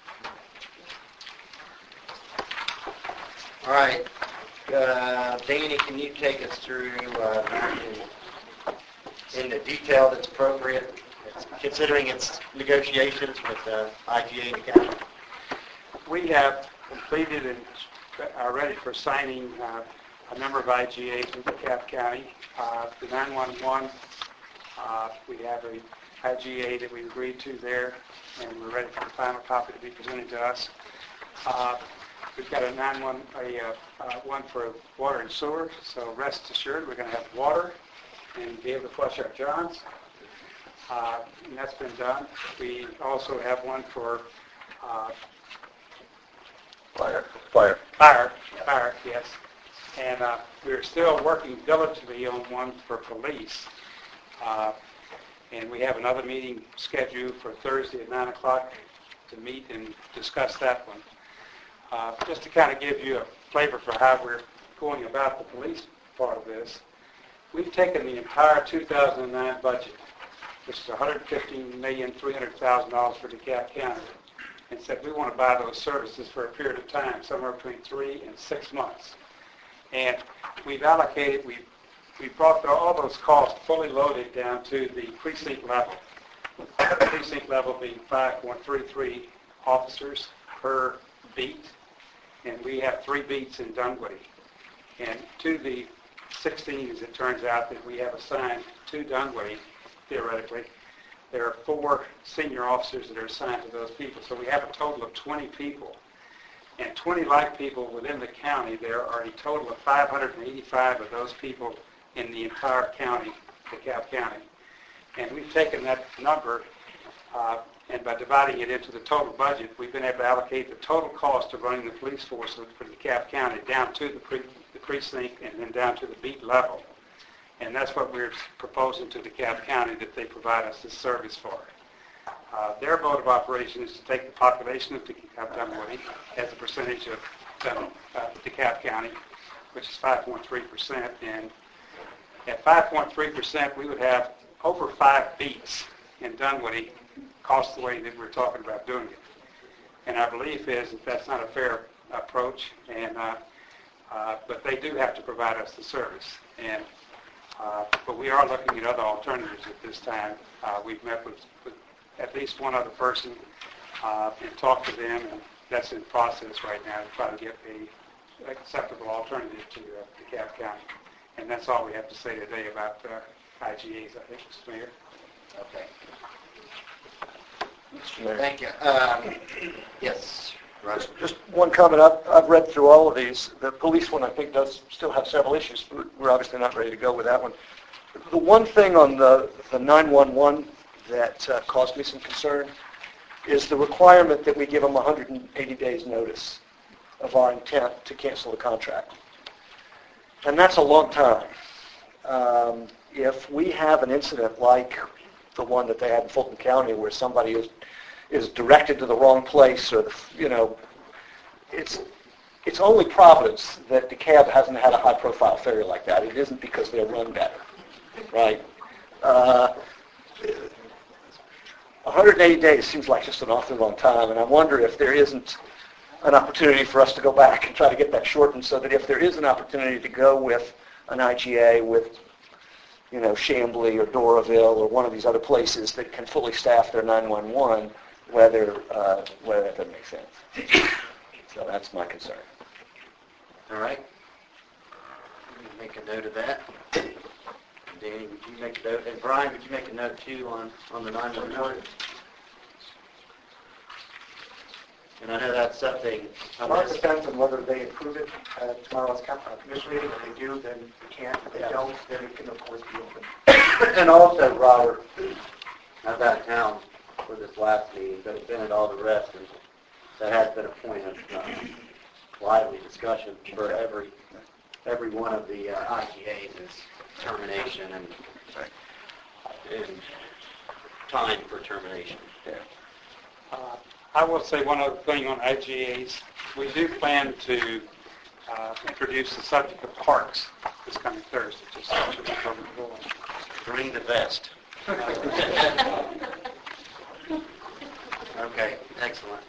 All right, uh, Danny, can you take us through uh, in, in the detail that's appropriate, considering its negotiations with uh, I G A and the county? We have completed and are ready for signing uh, a number of I G As with DeKalb County. Uh, the nine one one, uh, we have a I G A that we agreed to there, and we're ready for the final copy to be presented to us. Uh, we've got a nine one, a uh, uh, one for water and sewer, so rest assured we're going to have water and be able to flush our johns. Uh, and that's been done. We also have one for uh, Fire. Fire. Fire, fire, yes. And uh, we're still working diligently on one for police. Uh, and we have another meeting scheduled for Thursday at nine o'clock to meet and discuss that one. Uh, just to kind of give you a flavor for how we're going about the police part of this, we've taken the entire two thousand nine budget, which is one hundred fifteen million three hundred thousand dollars for DeKalb County, and said we want to buy those services for a period of time, somewhere between three and six months. And we've allocated, we've, we brought the, all those costs fully loaded down to the precinct level. The precinct level being five point three three officers per beat, and we have three beats in Dunwoody. And to the sixteen, as it turns out, that we have assigned to Dunwoody, theoretically, there are four senior officers that are assigned to those people. So we have a total of twenty people. And twenty like people within the county. There are a total of five hundred eighty-five of those people in the entire county, DeKalb County. And we've taken that number, uh, and by dividing it into the total budget, we've been able to allocate the total cost of running the police force for DeKalb County down to the, pre- the precinct and then down to the beat level. And that's what we're proposing to DeKalb County, that they provide us this service for. Uh, their mode of operation is to take the population of DeKalb Dunwoody as a percentage of Dun- uh, DeKalb County, which is five point three percent. And at five point three percent, we would have over five beats in Dunwoody, cost the way that we're talking about doing it. And our belief is that that's not a fair approach, and uh, uh, but they do have to provide us the service. And uh, but we are looking at other alternatives at this time. Uh, we've met with, with at least one other person uh, and talked to them, and that's in process right now to try to get a acceptable alternative to uh, DeKalb County. And that's all we have to say today about uh, I G As, I think, Mister Mayor. Okay. Mister Mayor. Thank you. Um, yes, Roger. Just one comment. I've, I've read through all of these. The police one, I think, does still have several issues. We're obviously not ready to go with that one. The one thing on the, the nine one one that uh, caused me some concern is the requirement that we give them one hundred eighty days notice of our intent to cancel the contract. And that's a long time. Um, if we have an incident like the one that they had in Fulton County where somebody is is directed to the wrong place, or the, you know, it's it's only Providence that DeKalb hasn't had a high-profile failure like that. It isn't because they're run better, right? Uh, one hundred eighty days seems like just an awfully long time, and I wonder if there isn't an opportunity for us to go back and try to get that shortened, so that if there is an opportunity to go with an I G A with, you know, Chambly or Doraville or one of these other places that can fully staff their nine one one, whether uh, whether that doesn't make sense. So that's my concern. All right. Make a note of that. Danny, would you make a note? And Brian, would you make a note too on, on the nine one one? And I know that's something. Tomorrow depends on whether they approve it at tomorrow's com- uh, commission meeting. If they do, then we can. If they don't, then it can, of course, be open. And also, Robert, I was out of town for this last meeting, but it's been at all the rest, and that has been a point of uh, lively discussion for every every one of the uh, I G As is termination and, and time for termination. Yeah. Uh, I will say one other thing on I G As. We do plan to uh, introduce the subject of parks this coming Thursday. Just so you know. Bring the vest. Okay, excellent.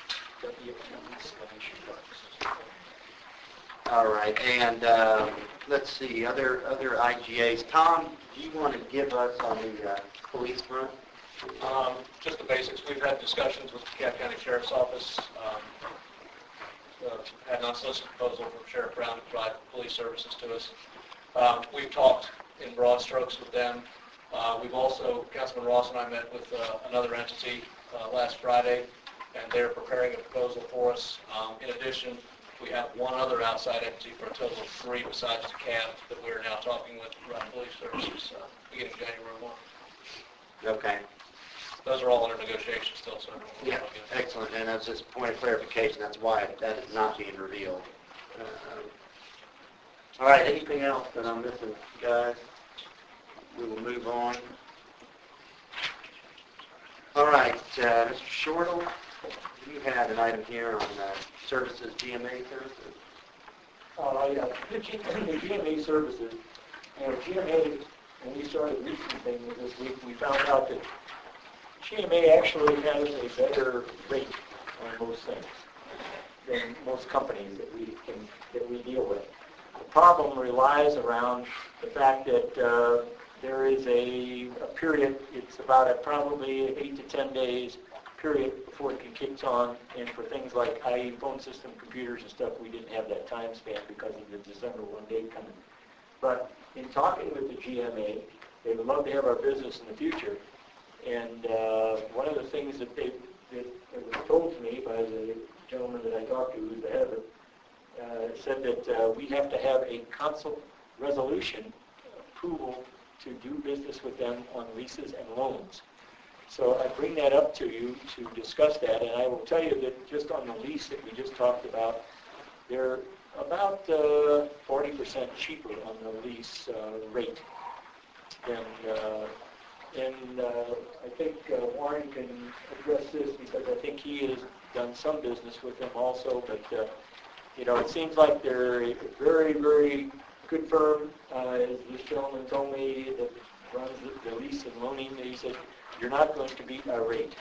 All right, and um, let's see, other other I G As. Tom, do you want to give us on the uh, police front? Um, just the basics. We've had discussions with the DeKalb County Sheriff's Office. Um, uh, had an unsolicited proposal from Sheriff Brown to provide police services to us. Um, we've talked in broad strokes with them. Uh, we've also, Councilman Ross and I met with uh, another entity uh, last Friday, and they're preparing a proposal for us. Um, in addition, we have one other outside entity for a total of three besides DeKalb that we're now talking with to provide police services uh, beginning January first. Okay. Those are all under negotiation still, so. Yeah, excellent. And as just a point of clarification, that's why that is not being revealed. Uh, all right, anything else that I'm missing, guys? We will move on. All right, uh, Mister Shortle, you had an item here on uh, services, G M A services. Uh, Uh, yeah, the G- the G M A services, you know, G M A, when we started leasing things this week, we found out that G M A actually has a better rate on most things than most companies that we can, that we deal with. The problem relies around the fact that uh, there is a, a period, it's about a probably eight to ten days period before it kicks on, and for things like I E phone system computers and stuff, we didn't have that time span because of the December one date coming. But in talking with the G M A, they would love to have our business in the future, and uh, one of the things that they that, that was told to me by the gentleman that I talked to, who's the head of it, uh, said that uh, we have to have a council resolution approval to do business with them on leases and loans. So I bring that up to you to discuss that, and I will tell you that just on the lease that we just talked about, they're about uh, forty percent cheaper on the lease uh, rate. And, uh, and uh, I think uh, Warren can address this because I think he has done some business with them also, but uh, you know, it seems like they're a very, very good firm. Uh, as this gentleman told me that runs the, the lease and loaning, he said, you're not going to beat our rate.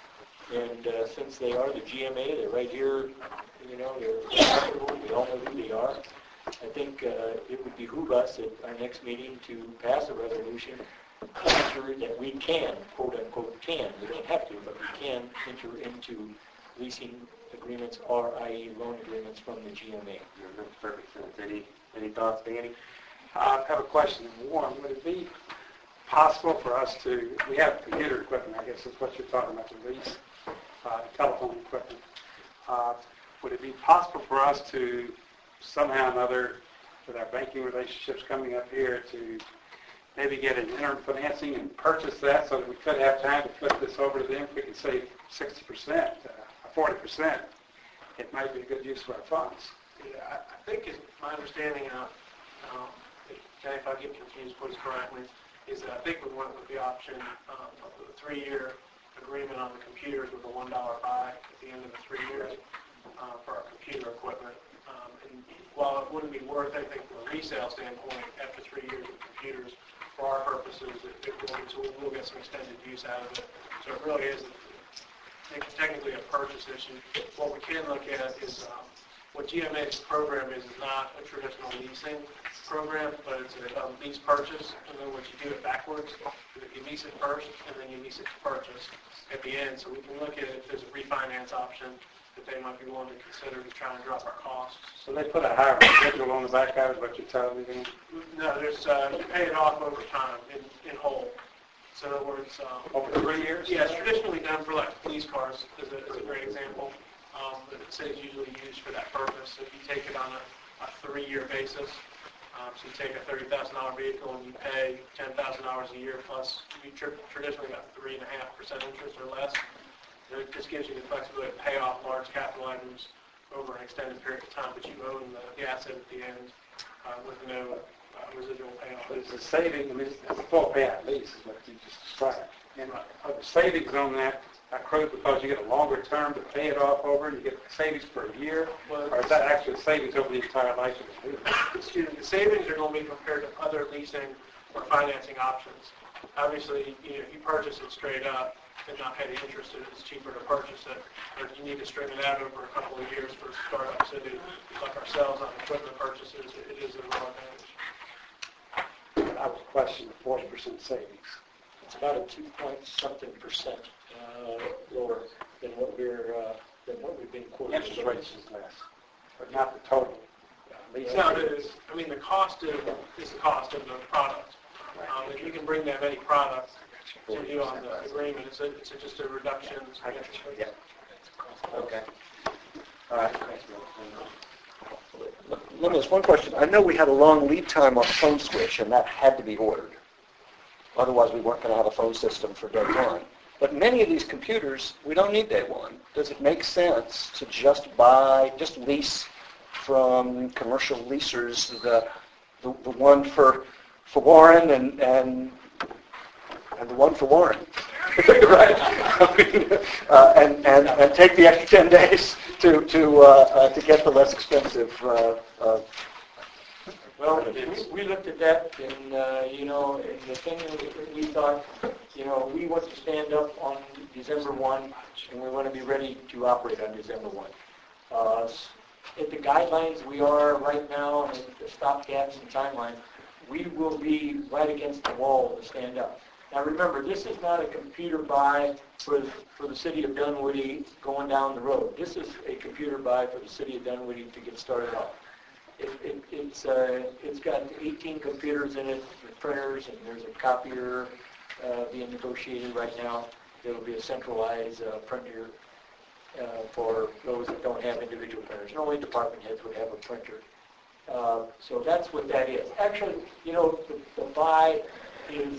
And uh, since they are the G M A, they're right here, you know, they're comfortable, we all know who they are. I think uh, it would behoove us at our next meeting to pass a resolution to ensure that we can, quote unquote, can, we don't have to, but we can enter into leasing agreements or that is loan agreements from the G M A. Yeah, makes perfect sense. Any, any thoughts, Danny? I have a question. Warren, would it be possible for us to, we have computer equipment, I guess is what you're talking about, the lease, uh, telephone equipment. Uh, would it be possible for us to somehow or another, with our banking relationships coming up here, to maybe get an interim financing and purchase that so that we could have time to flip this over to them? If we can save sixty percent, uh, forty percent, it might be a good use for our funds. Yeah, I I think it's my understanding of, um, okay, if I get confused, please correct me, is that I think we went with the option um, of the three-year agreement on the computers with a one dollar buy at the end of the three years uh, for our computer equipment. Um, and while it wouldn't be worth anything from a resale standpoint after three years of computers, for our purposes, it, it will, so we'll get some extended use out of it. So it really is it's technically a purchase issue. What we can look at is um, what G M A's program is, is not a traditional leasing program, but it's a, a lease purchase. In other words, you do it backwards. You lease it first, and then you lease it to purchase at the end. So we can look at it if there's a refinance option that they might be willing to consider to try and drop our costs. So they put a higher schedule on the back of it, what you're telling me then? No, there's, uh, you pay it off over time in, in whole. So in other words, um, Over three years? yeah, it's traditionally done for like police cars is a, is a great example. Um, that the city's usually used for that purpose. If you take it on a, a three-year basis, um, so you take a thirty thousand dollars vehicle and you pay ten thousand dollars a year plus, you tr- traditionally got three point five percent interest or less. And it just gives you the flexibility to pay off large capital items over an extended period of time, but you own the, the asset at the end uh, with no uh, residual payoff. But it's a saving, I mean, it's a full payout lease is what you just described. And are the savings on that accrued because you get a longer term to pay it off over and you get savings for a year? Well, or is that actually savings over the entire life of the lease? Excuse me, the savings are going to be compared to other leasing or financing options. Obviously, you know, if you purchase it straight up and not pay the interest, it's cheaper to purchase it. Or if you need to string it out over a couple of years for a startup city like ourselves on equipment purchases, it is a real advantage. I was questioning the forty percent savings. It's about a two point something percent uh, lower than what we're uh, than what we've been quoted. Interest rates is less, but not the total. uh, lease. No, it is. I mean, the cost is, is the cost of the product. Um, if you can bring them any product to you on the agreement, it's, a, it's a, just a reduction. I got you. Yeah. Okay. All right. Let me ask one question. I know we had a long lead time on the phone switch, and that had to be ordered. Otherwise, we weren't going to have a phone system for day one. But many of these computers, we don't need day one. Does it make sense to just buy, just lease from commercial leasers the the, the one for for Warren and and and the one for Warren, right? I mean, uh, and and and take the extra ten days to to uh, uh, to get the less expensive uh, uh, Well, we, we looked at that, and, uh, you know, and the thing that we thought, you know, we want to stand up on December first, and we want to be ready to operate on December first. Uh, at the guidelines we are right now, and the stopgaps and timelines, we will be right against the wall to stand up. Now remember, this is not a computer buy for, for the city of Dunwoody going down the road. This is a computer buy for the city of Dunwoody to get started off. It, it, it's, uh, it's got eighteen computers in it with printers, and there's a copier uh, being negotiated right now. There will be a centralized uh, printer uh, for those that don't have individual printers. And only department heads would have a printer. Uh, so that's what that is. Actually, you know, the, the buy is,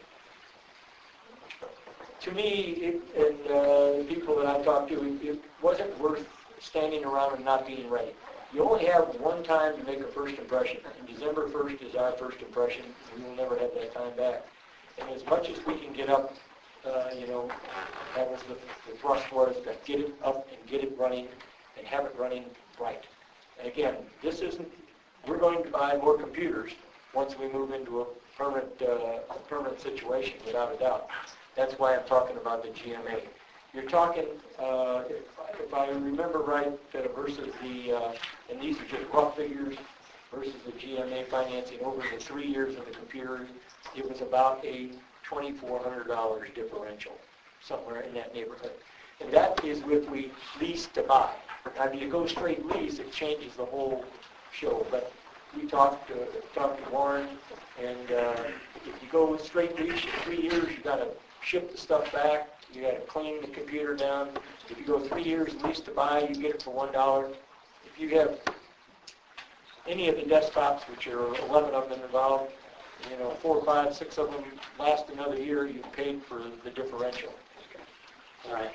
to me, it, and uh, the people that I talked to, it, it wasn't worth standing around and not being ready. You only have one time to make a first impression, and December first is our first impression, and we'll never have that time back. And as much as we can get up, uh, you know, that was the, the thrust was to get it up and get it running and have it running right. And again, this isn't, we're going to buy more computers once we move into a permanent, uh, a permanent situation, without a doubt. That's why I'm talking about the G M A. You're talking, uh, if, if I remember right, uh, versus the, uh, and these are just rough figures, versus the G M A financing over the three years of the computer, it was about a twenty-four hundred dollars differential, somewhere in that neighborhood. And that is if we lease to buy. Now, if you go straight lease, it changes the whole show. But we talked, uh, talked to Warren, and uh, if you go with straight lease, in three years, you got to ship the stuff back. You got to clean the computer down. If you go three years lease to buy, you get it for one dollar. If you have any of the desktops, which are eleven of them involved, you know, four, five, six of them last another year, you've paid for the differential. All right.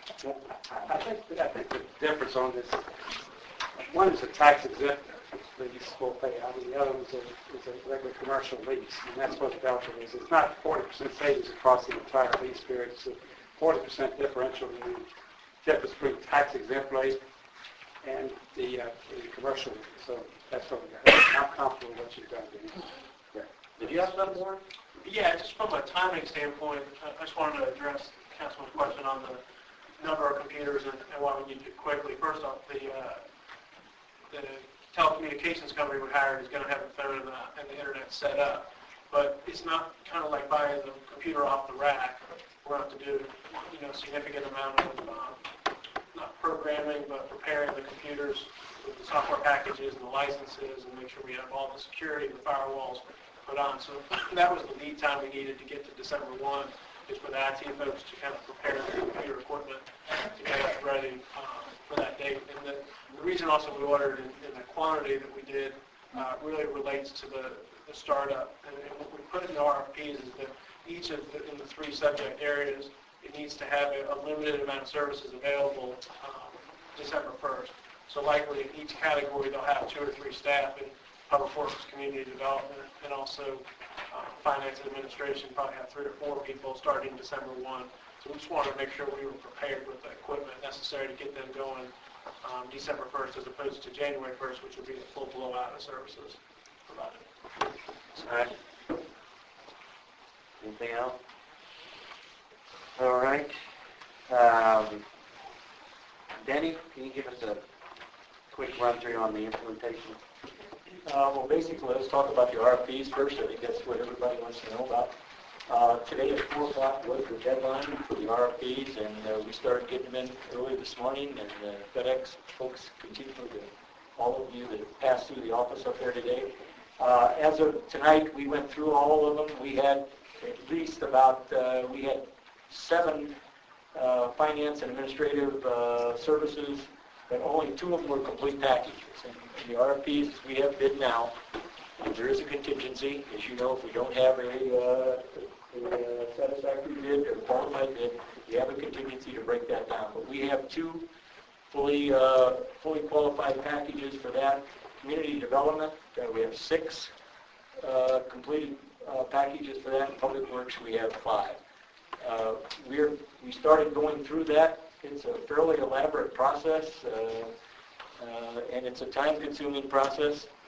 I think, I think the difference on this, one is a tax exempt lease will pay out, and the other is a, is a regular commercial lease, and that's what the delta is. It's not forty percent savings across the entire lease period. It's a forty percent differential in the difference between tax exempt rate and the, uh, the commercial. So that's what we got. I'm comfortable with what you've done. Did you have something more? Yeah, just from a timing standpoint, I I just wanted to address Councilman's question on the number of computers and, and why we need to quickly. First off, the uh, the telecommunications company we hired is going to have a phone and the, and the internet set up, but it's not kind of like buying the computer off the rack. We're going to have to do, you know, a significant amount of uh, not programming, but preparing the computers with the software packages and the licenses, and make sure we have all the security and the firewalls put on. So that was the lead time we needed to get to December first, is for the I T folks to kind of prepare the computer equipment to get us ready um, for that date. And the, the reason also we ordered in, in the quantity that we did uh, really relates to the, the startup. And, and what we put in the R F Ps is that each of the, in the three subject areas, it needs to have a, a limited amount of services available um, December first. So likely in each category they'll have two or three staff in public works, community development, and also uh, finance and administration probably have three or four people starting December first. So we just wanted to make sure we were prepared with the equipment necessary to get them going um, December first as opposed to January first, which would be the full blowout of services provided. All right. Anything else? All right. Um, Denny, can you give us a quick run through on the implementation? Uh, well, basically, let's talk about the R F Ps first. I think that's what everybody wants to know about. Uh, today at four o'clock was the deadline for the R F Ps, and uh, we started getting them in early this morning, and uh, FedEx folks continue to, all of you that passed through the office up there today. Uh, as of tonight, we went through all of them. We had at least about, uh, we had seven uh, finance and administrative uh, services, but only two of them were complete packages. And the R F Ps we have bid now, and there is a contingency. As you know, if we don't have a, uh, a satisfactory bid or qualified bid, we have a contingency to break that down. But we have two fully uh, fully qualified packages for that. Community development, uh, we have six uh, completed uh, packages for that. In public works, we have five. Uh, we're, we started going through that. It's a fairly elaborate process, uh, uh, and it's a time-consuming process.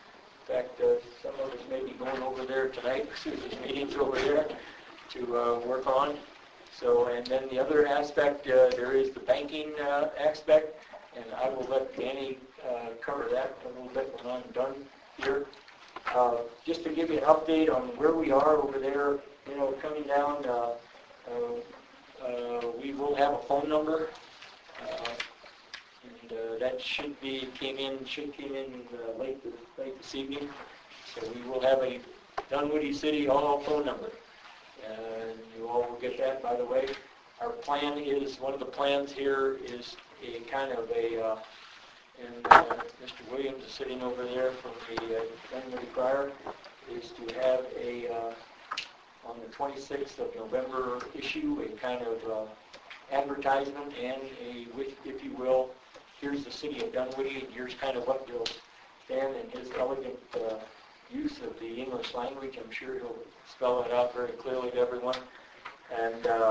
fact, uh, some of us may be going over there tonight, Susie's meeting's over there, to uh, work on. So, and then the other aspect, uh, there is the banking uh, aspect, and I will let Danny uh, cover that a little bit when I'm done here. Uh, just to give you an update on where we are over there, you know, coming down, uh, uh, uh, we will have a phone number, uh, and uh, that should be, came in, should came in uh, late, this, late this evening. So we will have a Dunwoody City Hall phone number. And you all will get that, by the way. Our plan is, one of the plans here is a kind of a, uh, and uh, Mister Williams is sitting over there from the uh, Dunwoody Crier, is to have a, uh, on the twenty-sixth of November issue, a kind of uh, advertisement and a, if you will, here's the city of Dunwoody, and here's kind of what will stand in his elegant uh, use of the English language. I'm sure he'll spell it out very clearly to everyone. And uh,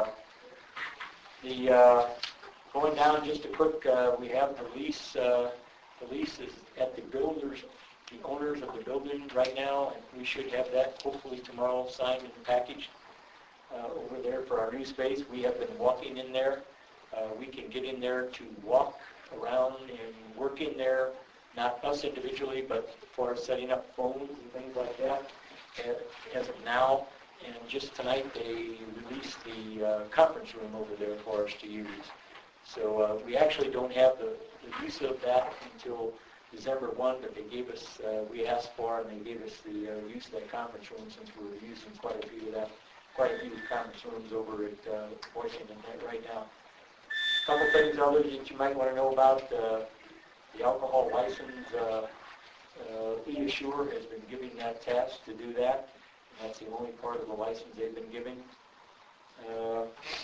the uh, going down just a quick, uh, we have the lease. Uh, the lease is at the builders, the owners of the building right now, and we should have that hopefully tomorrow signed and packaged uh, over there for our new space. We have been walking in there. Uh, we can get in there to walk around and work in there. Not us individually, but for setting up phones and things like that as of now. And just tonight they released the uh, conference room over there for us to use. So uh, we actually don't have the, the use of that until December first, but they gave us, uh, we asked for and they gave us the uh, use of that conference room since we were using quite a few of that, quite a few conference rooms over at uh, Washington right now. A couple things other that you might want to know about. Uh, The alcohol license, uh, uh, eAssure has been giving that task to do that. And that's the only part of the license they've been giving. Uh,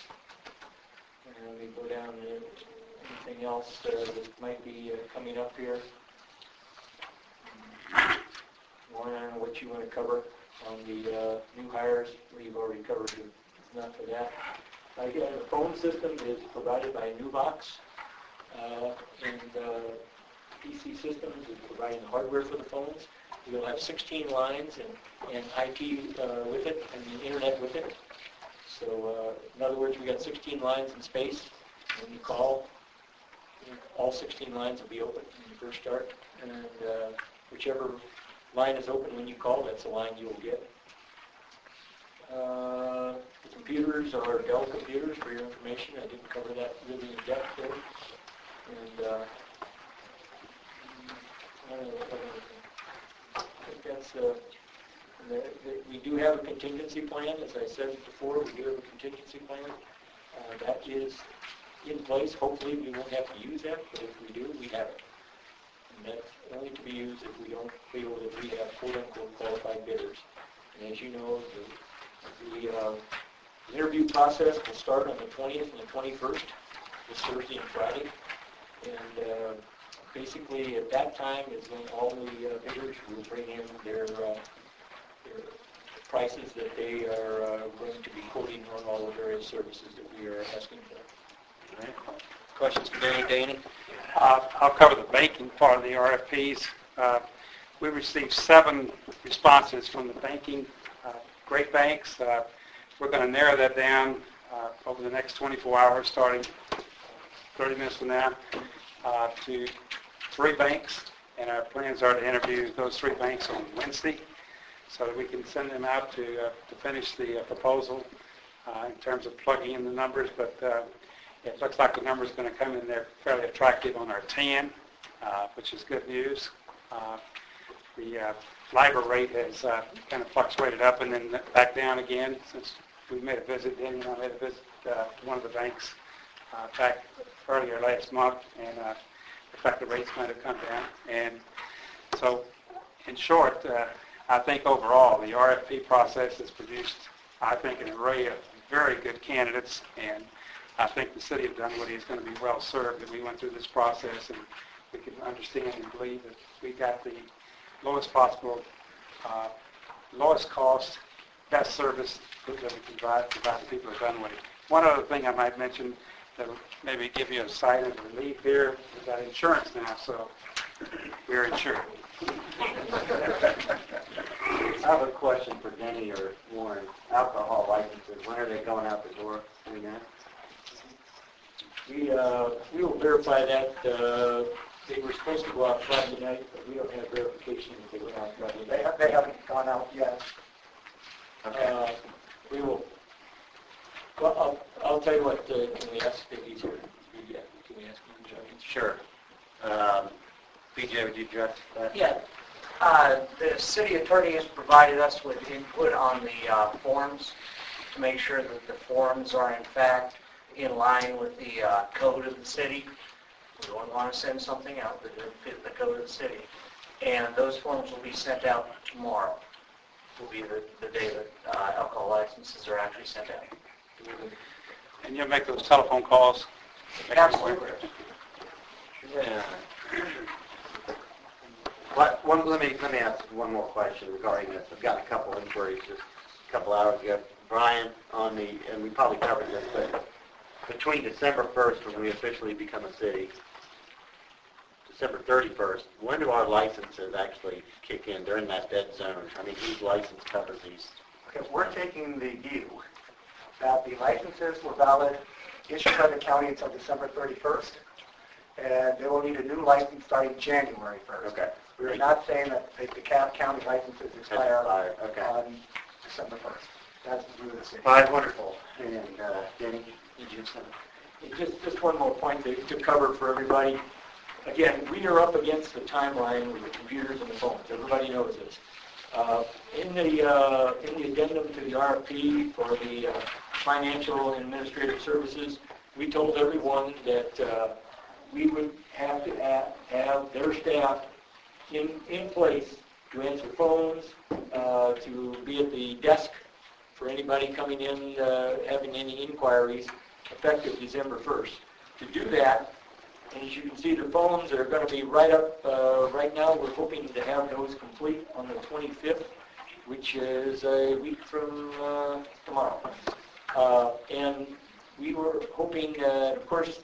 and let me go down to anything else uh, that might be uh, coming up here. Warren, I don't know what you want to cover on the uh, new hires. We've already covered enough of that. Uh, yeah, the phone system is provided by Nuvox. Uh, and uh, P C Systems is providing the hardware for the phones. We'll have sixteen lines and, and I P uh, with it and the internet with it. So uh, in other words, we got sixteen lines in space. When you call, all sixteen lines will be open when you first start. And uh, whichever line is open when you call, that's the line you will get. Uh, the computers are Dell computers for your information. I didn't cover that really in depth there. And uh, I think that's, uh, the, the, we do have a contingency plan. As I said before, we do have a contingency plan. Uh, that is in place. Hopefully we won't have to use that, but if we do, we have it. And that's only to be used if we don't feel that we have quote-unquote qualified bidders. And as you know, the, the uh, interview process will start on the twentieth and the twenty-first, this Thursday and Friday. And uh, basically, at that time is when all the uh, bidders will bring in their, uh, their prices that they are uh, going to be quoting on all the various services that we are asking for. All right. Questions for Danny? Danny? Uh, I'll cover the banking part of the R F Ps. Uh, we received seven responses from the banking, uh, great banks. Uh, we're going to narrow that down uh, over the next twenty-four hours, starting thirty minutes from now, uh, to three banks, and our plans are to interview those three banks on Wednesday so that we can send them out to, uh, to finish the uh, proposal uh, in terms of plugging in the numbers, but uh, it looks like the number is going to come in there fairly attractive on our ten, uh, which is good news. Uh, the uh, LIBOR rate has uh, kind of fluctuated up and then back down again since we made a visit. Danny and I made a visit uh, to one of the banks uh, back earlier last month, and uh, the fact the rates might have come down. And so, in short, uh, I think overall the R F P process has produced, I think, an array of very good candidates, and I think the city of Dunwoody is going to be well served that we went through this process and we can understand and believe that we got the lowest possible, uh, lowest cost, best service that we can provide, provide the people of Dunwoody. One other thing I might mention that will maybe give you a sign of relief here is that insurance now, so we're insured. twenty or more alcohol licenses, when are they going out the door? Do we know? We, uh, we will verify that, uh, they were supposed to go out Friday night, but we don't have verification that they went out Friday They, night. have, they haven't gone out yet. Okay. Uh, we will, well, I'll, I'll tell you what, uh, can we ask if he's here? Yeah, can we ask him, Judge? Sure. Um, B J, would you address that? Yeah. Uh, The city attorney has provided us with input on the uh, forms to make sure that the forms are in fact in line with the uh, code of the city. We don't want to send something out that doesn't fit the code of the city. And those forms will be sent out tomorrow. Will be the, the day that uh, alcohol licenses are actually sent out. And you'll make those telephone calls? Absolutely. Yeah. What, one, let me, let me ask one more question regarding this. I've got a couple inquiries just a couple hours ago. Brian, on the, and we probably covered this, but between December first, when we officially become a city, December thirty-first, when do our licenses actually kick in? They're in that dead zone. I mean, whose license covers these? Okay, we're taking the view that the licenses were valid, issued by the county until December thirty-first, and they will need a new license starting January first. Okay. We're not saying that the DeKalb County licenses expire Expired, okay. on December first. That's the view of the city. All right, wonderful. And uh, Denny, did you have something? Just, just one more point to, to cover for everybody. Again, we are up against the timeline with the computers and the phones. Everybody knows this. Uh, in the uh, in the addendum to the R F P for the uh, financial and administrative services, we told everyone that uh, we would have to have, have their staff in in place to answer phones, uh, to be at the desk for anybody coming in uh, having any inquiries, effective December first. To do that, and as you can see, the phones are going to be right up, uh, right now, we're hoping to have those complete on the twenty-fifth, which is a week from uh, tomorrow. Uh, and we were hoping, uh, of course,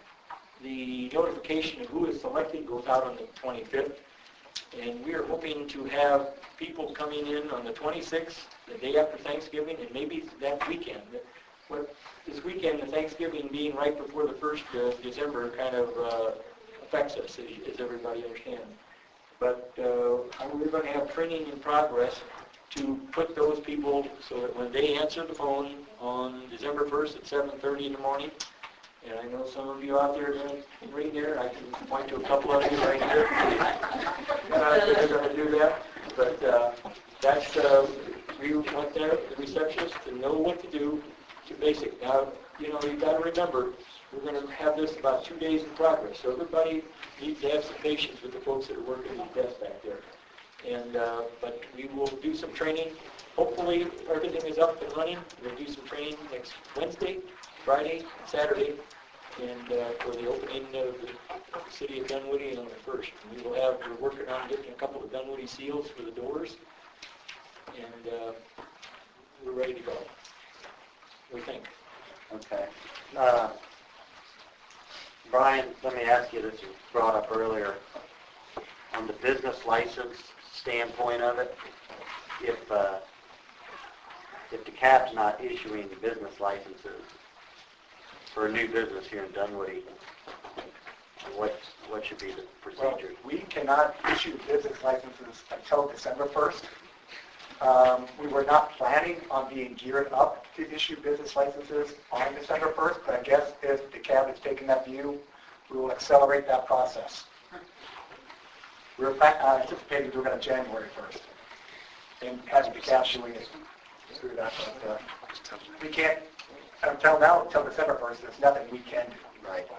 the notification of who is selected goes out on the twenty-fifth, and we are hoping to have people coming in on the twenty-sixth, the day after Thanksgiving, and maybe that weekend. What this weekend, the Thanksgiving being right before the first of December, kind of uh, affects us, as, as everybody understands. But uh, we're going to have training in progress to put those people so that when they answer the phone on December first at seven thirty in the morning, and I know some of you out there can ring there, I can point to a couple of you right here. Uh, they're going to do that, but uh, that's, uh, we want the receptionist to know what to do. Basic. Now, you know, you've got to remember, we're going to have this about two days in progress, so everybody needs to have some patience with the folks that are working at the desk back there. And, uh, but we will do some training. Hopefully, everything is up and running. We'll do some training next Wednesday, Friday, Saturday, and uh, for the opening of the city of Dunwoody on the first. We will have, we're working on getting a couple of Dunwoody seals for the doors, and uh, we're ready to go. We think. Okay. Uh, Brian, let me ask you, this was brought up earlier, on the business license standpoint of it, if uh, if DeKalb's not issuing the business licenses for a new business here in Dunwoody, what what should be the Well, procedure? we cannot issue business licenses until December first. Um, we were not planning on being geared up to issue business licenses on December first, but I guess if DeKalb has taken that view, we will accelerate that process. We're uh, anticipating doing it on January first, and having DeKalb doing it through that. But, uh, we can't, until now, until December first, there's nothing we can do. Right.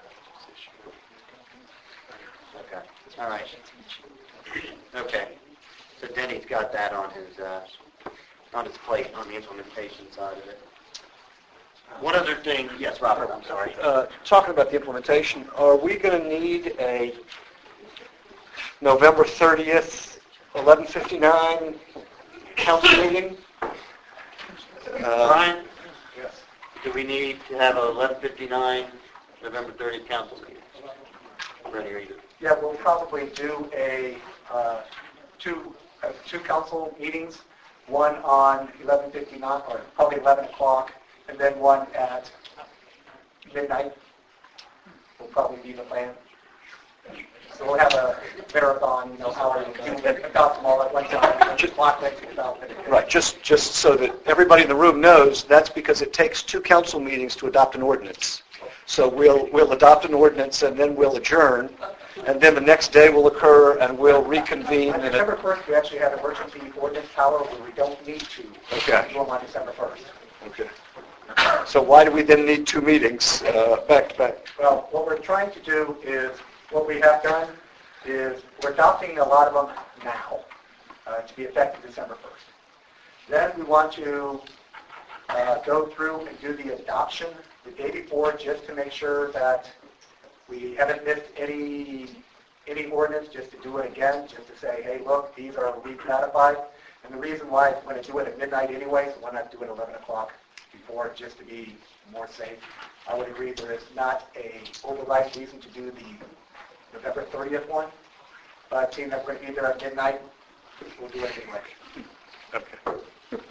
Okay. All right. Okay. So Denny's got that on his uh, on his plate on the implementation side of it. One other thing, yes, Robert. I'm sorry. Uh, talking about the implementation, are we going to need a November thirtieth, eleven fifty-nine council meeting? Uh, Brian, Yes. do we need to have a eleven fifty-nine November thirtieth council meeting? Ready, read it. Yeah, we'll probably do a uh, two uh, two council meetings, one on eleven fifty-nine, or probably eleven o'clock, and then one at midnight. Will probably be the plan. So we'll have a marathon, you know, hour, and adopt them all at one time. Just clock next to adopt it. Right, just, just so that everybody in the room knows, that's because it takes two council meetings to adopt an ordinance. So we'll, we'll adopt an ordinance and then we'll adjourn, and then the next day will occur and we'll reconvene. On and December first, we actually have emergency ordinance power where we don't need to Okay. do them on December first. Okay. So why do we then need two meetings uh, back to back? Well, what we're trying to do is, what we have done is we're adopting a lot of them now uh, to be effective December first. Then we want to uh, go through and do the adoption the day before just to make sure that we haven't missed any any ordinance, just to do it again, just to say, hey, look, these are recodified. And the reason why I'm going to do it at midnight anyway, so why not do it at eleven o'clock before, just to be more safe. I would agree there is not a override reason to do the November thirtieth one, but seeing that we're going to be there at midnight, we'll do it anyway. Okay.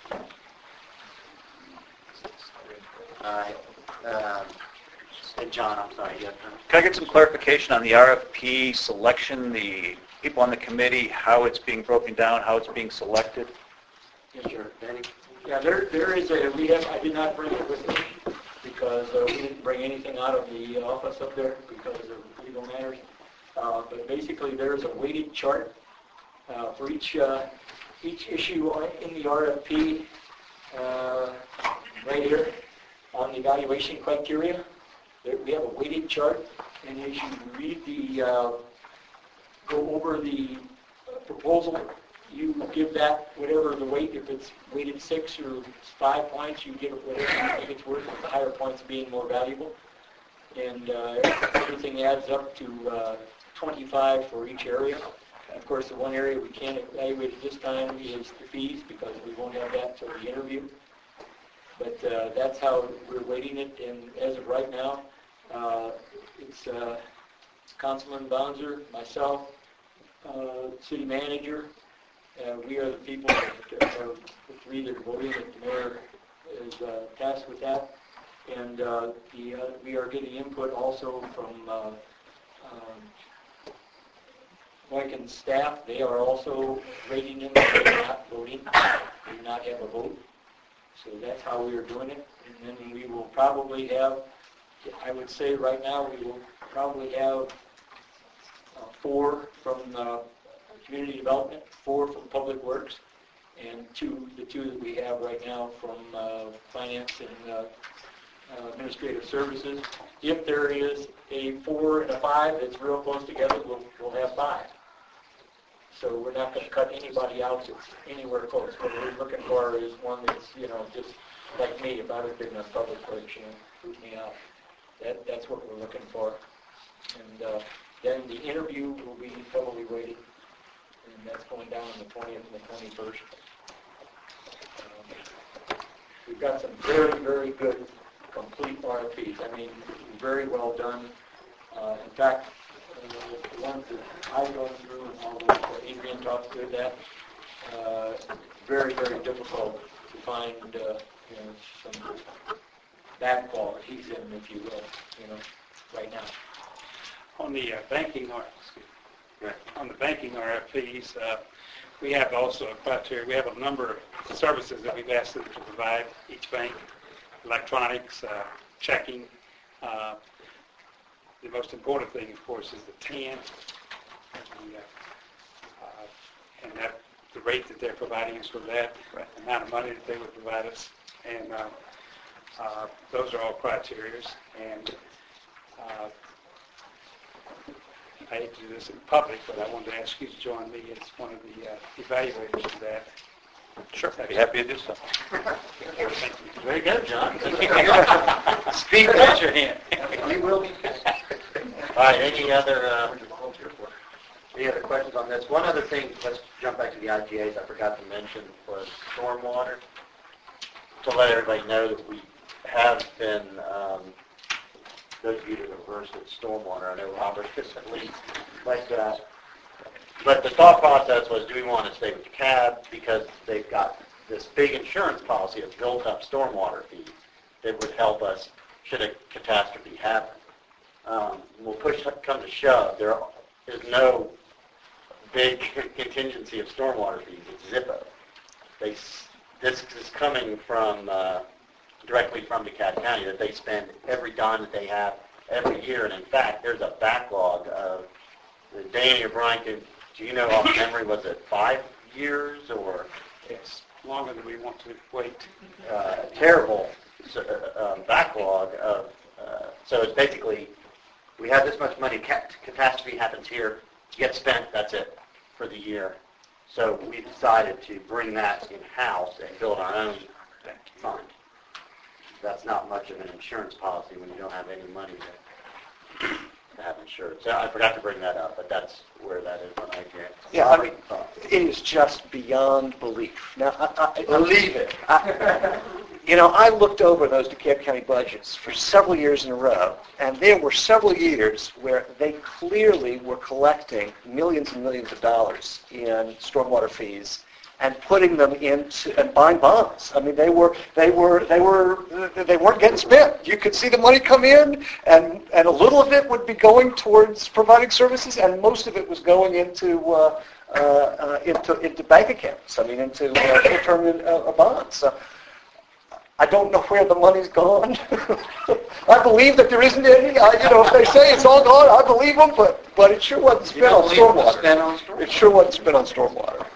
Uh, um, and John, I'm sorry. You have to... Can I get some clarification on the R F P selection, the people on the committee, how it's being broken down, how it's being selected? Yes, sir. Danny? Yeah, there, there is a, we have, I did not bring it with me because uh, we didn't bring anything out of the office up there because of legal matters. Uh, but basically there's a weighted chart uh, for each, uh, each issue in the R F P uh, right here on the evaluation criteria. There, we have a weighted chart, and as you read the, uh, go over the uh, proposal, you give that whatever the weight, if it's weighted six or five points, you give it whatever you think it's worth, with the higher points being more valuable. And uh, everything adds up to uh, twenty-five for each area. Of course, the one area we can't evaluate at this time is the fees, because we won't have that until the interview. But uh, that's how we're weighting it, and as of right now, uh, it's uh, Councilman Bonzer, myself, uh, city manager. Uh, we are the people that are the three that are voting, that the mayor is uh, tasked with that. And uh, the, uh, we are getting input also from uh, um, Boykin's staff. They are also rating them. They're not voting. They do not have a vote. So that's how we are doing it. And then we will probably have, I would say right now, we will probably have uh, four from uh, community development, four from public works, and two, the two that we have right now from uh, finance and uh, uh, administrative services. If there is a four and a five that's real close together, we'll, we'll have five. So we're not going to cut anybody out that's anywhere close. What we're looking for is one that's, you know, just like me. If I was big enough public works, you know, boot me out. That, that's what we're looking for. And uh, then the interview will be heavily weighted. And that's going down on the twentieth and the twenty-first. Um, we've got some very, very good, complete R F Ps. I mean, very well done. Uh, in fact, uh, the ones that I've gone through and all those that Adrian talked through that, uh, very, very difficult to find, uh, you know, some bad qualities in, if you will, you know, right now. On the uh, banking, or, excuse me, on the banking R F Ps, uh, we have also a criteria. We have a number of services that we've asked them to provide each bank: electronics, uh, checking. Uh, the most important thing, of course, is the T A N, the, uh, uh, and that the rate that they're providing us for that, right. The amount of money that they would provide us, and uh, uh, those are all criteria. And uh, I hate to do this in public, but I wanted to ask you to join me as one of the uh, evaluators of that. Sure, I'd be happy to do so. Thank you. Very good, John. Speak, raise your hand. We will be. All right, any other, uh, any other questions on this? One other thing, let's jump back to the I G As I forgot to mention was stormwater. To let everybody know that we have been, um, those of you that are versed with stormwater, I know Robert is at least like that. But the thought process was, do we want to stay with the cab because they've got insurance policy of built up stormwater fees that would help us should a catastrophe happen. Um, When push come to shove, there is no big contingency of stormwater fees. It's Zippo. They, s- this is coming from, uh, directly from DeKalb County, that they spend every dime that they have every year. And in fact, there's a backlog of, Danny or Brian, could- do you know off memory, was it five years or? It's longer than we want to wait. uh, terrible uh, um, backlog of, uh, so it's basically, we have this much money, cat- catastrophe happens here, gets spent, that's it for the year. So we decided to bring that in-house and build our own fund. That's not much of an insurance policy when you don't have any money to, to have insured. So I forgot to bring that up, but that's where that is when I get. Yeah, I mean, it is just beyond belief. Now, I, I, Believe it. I, you know, I looked over those DeKalb County budgets for several years in a row, and there were several years where they clearly were collecting millions and millions of dollars in stormwater fees and putting them into and buying bonds. I mean, they were they were they were they weren't getting spent. You could see the money come in, and and a little of it would be going towards providing services, and most of it was going into uh, uh, uh, into into bank accounts. I mean, into uh, short-term uh, bonds. So I don't know where the money's gone. I believe that there isn't any. I, you know, if they say it's all gone, I believe them. But but it sure wasn't spent on stormwater. Spent on stormwater. It sure wasn't spent on stormwater.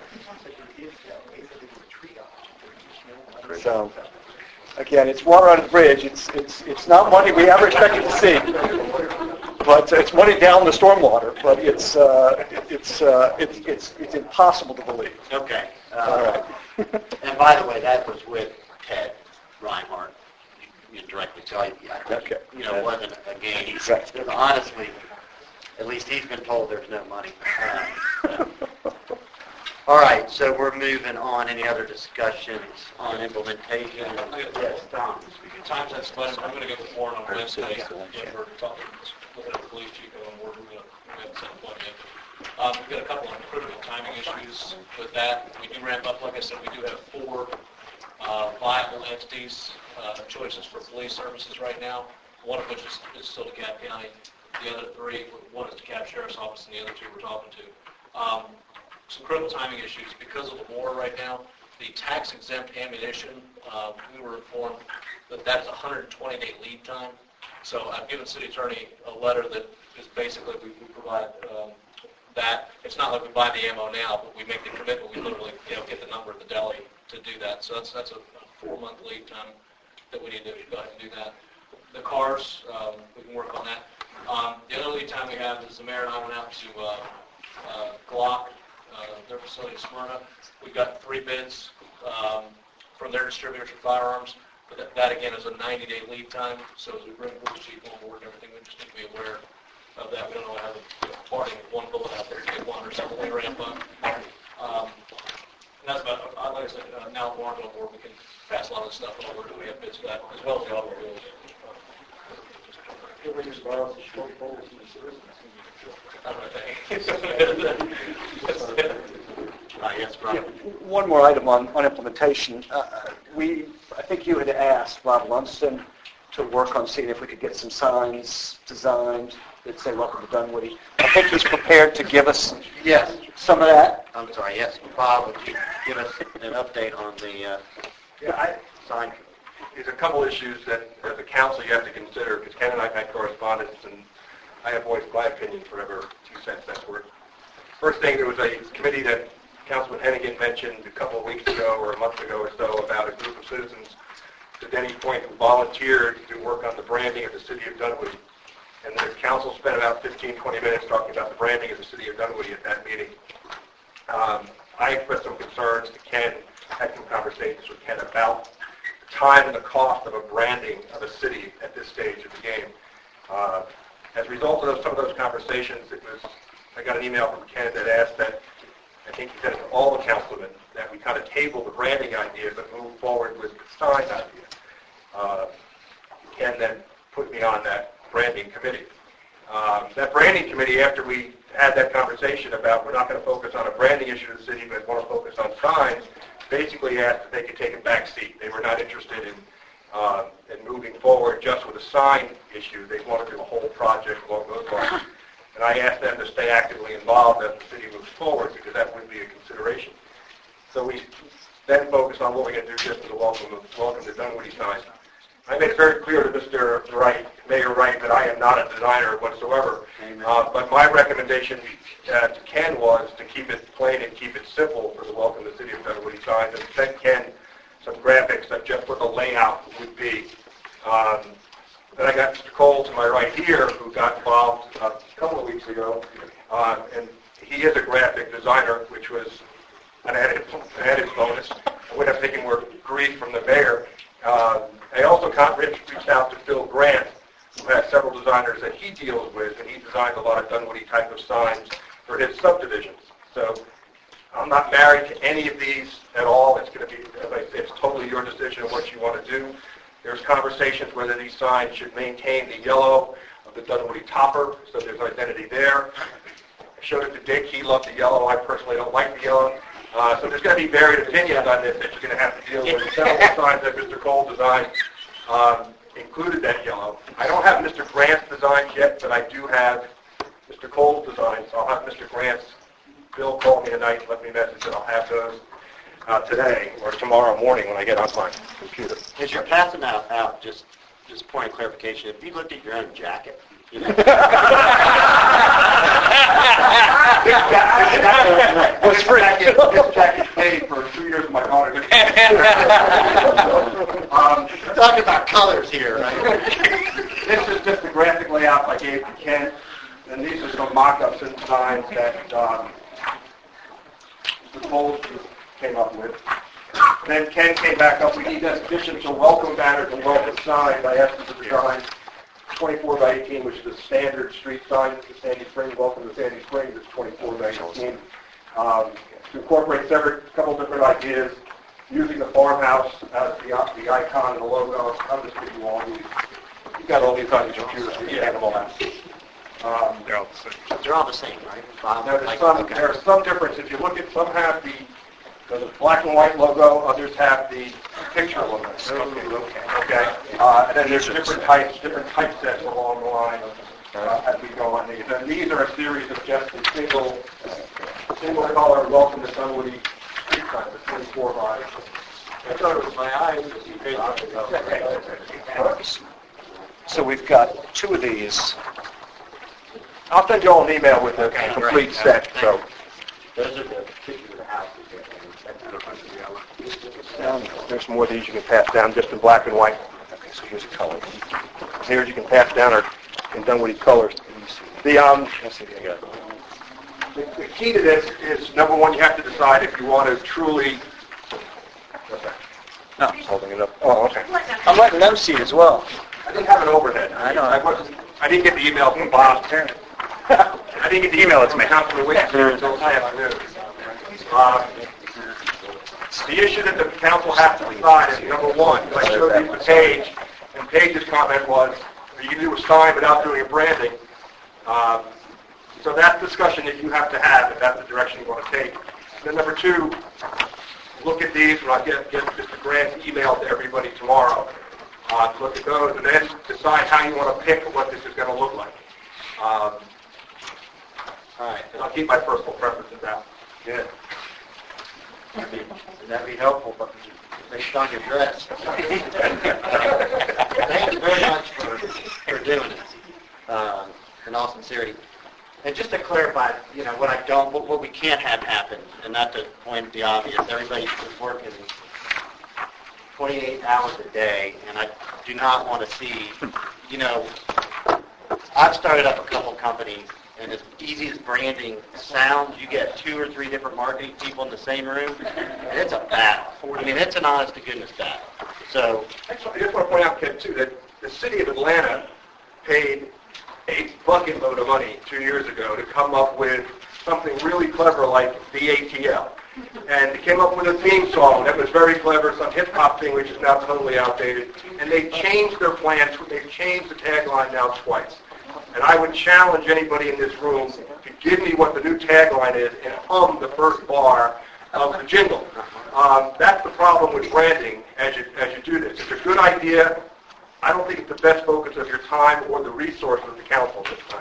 So, again, it's water under the bridge. It's it's it's not money we ever expected to see, but it's money down the stormwater. But it's uh, it's uh, it's it's it's impossible to believe. Okay. Uh, All right. And by the way, that was with Ted Reinhardt. You can directly tell you. I think, Okay. You know, it wasn't a game. Exactly. Because honestly, at least he's been told there's no money. Uh, so. All right, so we're moving on. Any other discussions on implementation? Yes, Tom. Times that's budget, I'm going to go with Warren on Wednesday, when we're talking, looking at the police chief on board, we're going to, we haven't set a point yet. Um, we've got a couple of critical timing issues with that. We do ramp up, like I said, we do have four uh, viable entities, uh, choices for police services right now, one of which is, is still DeKalb County. The other three, one is DeKalb Sheriff's Office, and the other two we're talking to. Um, some critical timing issues because of the war right now. The tax exempt ammunition, uh, we were informed that that is a one hundred twenty day lead time. So I've given city attorney a letter that is basically we, we provide um, that. It's not like we buy the ammo now, but we make the commitment. We literally, you know, get the number at the deli to do that. So that's that's a four month lead time that we need to go ahead and do that. The cars, um, we can work on that. Um, the other lead time we have is the mayor and I went out to uh, uh, Glock. Uh, their facility in Smyrna. We've got three bids um, from their distributors for firearms, but that, that again is a ninety day lead time, so as we bring police chief on board and everything, we just need to be aware of that. We don't want to have a you know, party with one bullet out there to get one or something we ramp up. Um, and that's about, uh, like I said, uh, now that Warren's on board, we can pass a lot of this stuff over, and we have bids for that, as well as the automobiles. Uh, yes, Yeah, Brian. one more item on, on implementation. Uh, we, I think you had asked Bob Lumsden to work on seeing if we could get some signs designed that say welcome to Dunwoody. I think he's prepared to give us Yes. some of that. I'm sorry. Yes, Bob, would you give us an update on the uh, Yeah, I, sign? there's a couple issues that, as a council, you have to consider, because Ken and I have had correspondence, and I have voiced my opinion for whatever two cents that's worth. First thing, there was a committee that Councilman Hennigan mentioned a couple of weeks ago, or a month ago or so, about a group of citizens, to Denny's point, who volunteered to work on the branding of the city of Dunwoody. And the council spent about fifteen, twenty minutes talking about the branding of the city of Dunwoody at that meeting. Um, I expressed some concerns to Ken, had some conversations with Ken about the time and the cost of a branding of a city at this stage of the game. Uh, as a result of those, some of those conversations, it was, I got an email from Ken that asked that, I think he said to all the councilmen, that we kind of table the branding idea but move forward with the sign idea. Uh, Ken then put me on that branding committee. Um, that branding committee, after we had that conversation about we're not going to focus on a branding issue of the city, but want to focus on signs, basically asked if they could take a back seat. They were not interested in, uh, in moving forward just with a sign issue. They wanted to do a whole project along those lines. And I asked them to stay actively involved as the city moves forward because that would be a consideration. So we then focused on what we can do just for the welcome, welcome to Dunwoody signs. I made it very clear to Mister Wright, Mayor Wright, that I am not a designer whatsoever. Uh, but my recommendation uh, to Ken was to keep it plain and keep it simple for the welcome to the city of Dunwoody signs, and sent Ken some graphics of just what the layout would be. Um, then I got Mister Cole to my right here, who got involved uh, a couple of weeks ago, uh, and he is a graphic designer, which was an added, an added bonus. I would have taken more grief from the mayor. Uh, I also got reached out to Phil Grant, who has several designers that he deals with, and he designs a lot of Dunwoody type of signs for his subdivisions. So I'm not married to any of these at all. It's going to be, as I say, it's totally your decision of what you want to do. There's conversations whether these signs should maintain the yellow of the Dunwoody topper, so there's identity there. I showed it to Dick. He loved the yellow. I personally don't like the yellow. Uh, so there's going to be varied opinions on this that you're going to have to deal with. Several signs that Mister Cole designed um, included that yellow. I don't have Mister Grant's designs yet, but I do have Mister Cole's designs. So I'll have Mister Grant's. Bill called me tonight and left me a message that I'll have those uh, today or tomorrow morning when I get on my computer. As you're passing out, out just just point of clarification, if you looked at your own jacket, you know. This jacket, this jacket paid for two years of my daughter. um, We're talking about colors here, right? This is just the graphic layout I gave to Ken, and these are some mock-ups and designs that um, the Cole came up with. Then Ken came back up. We need this addition to welcome banners and welcome signs. I asked him to design twenty-four by eighteen, which is a standard street sign to Sandy Springs. Welcome to Sandy Springs. It's twenty-four by eighteen. Um, to incorporate several, a couple different ideas, using the farmhouse as the, the icon and the logo. I'll just give you all these. You've got all these on your computer, so you can have them all out. Um, They're all the same. They're all the same, right? Bob, Now, there's like- some, okay. there's some difference. If you look at, some have the, the black and white logo, others have the picture logo. Okay, okay. Okay? Uh, and then there's different types, different typesets along the line uh, as we go on these. And these are a series of just a single, single color welcome to Dunwoody street signs, the twenty-four by. I thought it was my eyes. So we've got two of these. I'll send you all an email with the Okay, complete great. set. So. Those are the particular houses. Um, There's more of these you can pass down just in black and white. Okay, so here's a color. Here you can pass down are in Dunwoody colors. The, um, the, the key to this is, number one, you have to decide if you want to truly... No. Holding it up. Oh, okay. I'm letting them see as well. I didn't have an overhead. I know. I wasn't, I didn't get the email from Bob. I didn't get the email. It's my Councilman Whitaker until this afternoon. Uh, The issue that the council has to decide is, number one, I showed you the page, and Page's comment was, you can do a sign without doing a branding. Um, so that's discussion that you have to have, if that's the direction you want to take. Then number two, look at these, and I'll get, get Mister Grant's email to everybody tomorrow. Uh, to look at those, and then decide how you want to pick what this is going to look like. Um, all right, and I'll keep my personal preferences out. Yeah. That'd be, that'd be helpful, but based on your dress. Thank you very much for, for doing this, um, in all sincerity. And just to clarify, you know, what I don't, what, what we can't have happen, and not to point at the obvious, everybody's working twenty-eight hours a day, and I do not want to see, you know, I've started up a couple companies, and as easy as branding sounds, you get two or three different marketing people in the same room, and it's a battle. I mean, it's an honest to goodness battle. So, I just want to point out, Ken, too, that the city of Atlanta paid a bucket load of money two years ago to come up with something really clever like the A T L. And they came up with a theme song that was very clever, some hip-hop thing which is now totally outdated. And they changed their plans. They've changed the tagline now twice. And I would challenge anybody in this room to give me what the new tagline is and hum the first bar of the jingle. Um, that's the problem with branding as you, as you do this. It's a good idea. I don't think it's the best focus of your time or the resource of the council at this time.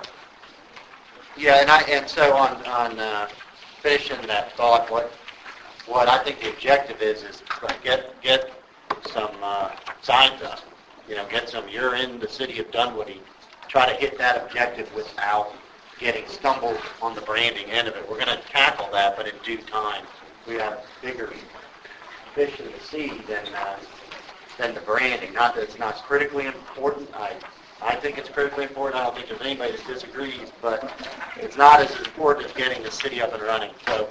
Yeah, and I, and so on, on, uh, finishing that thought, what, what I think the objective is, is like get, get some, uh, signs up. You know, get some, you're in the city of Dunwoody, try to hit that objective without getting stumbled on the branding end of it. We're going to tackle that, but in due time. We have bigger fish in the sea than, uh, than the branding. Not that it's not critically important. I, I think it's critically important. I don't think there's anybody that disagrees, but it's not as important as getting the city up and running. So,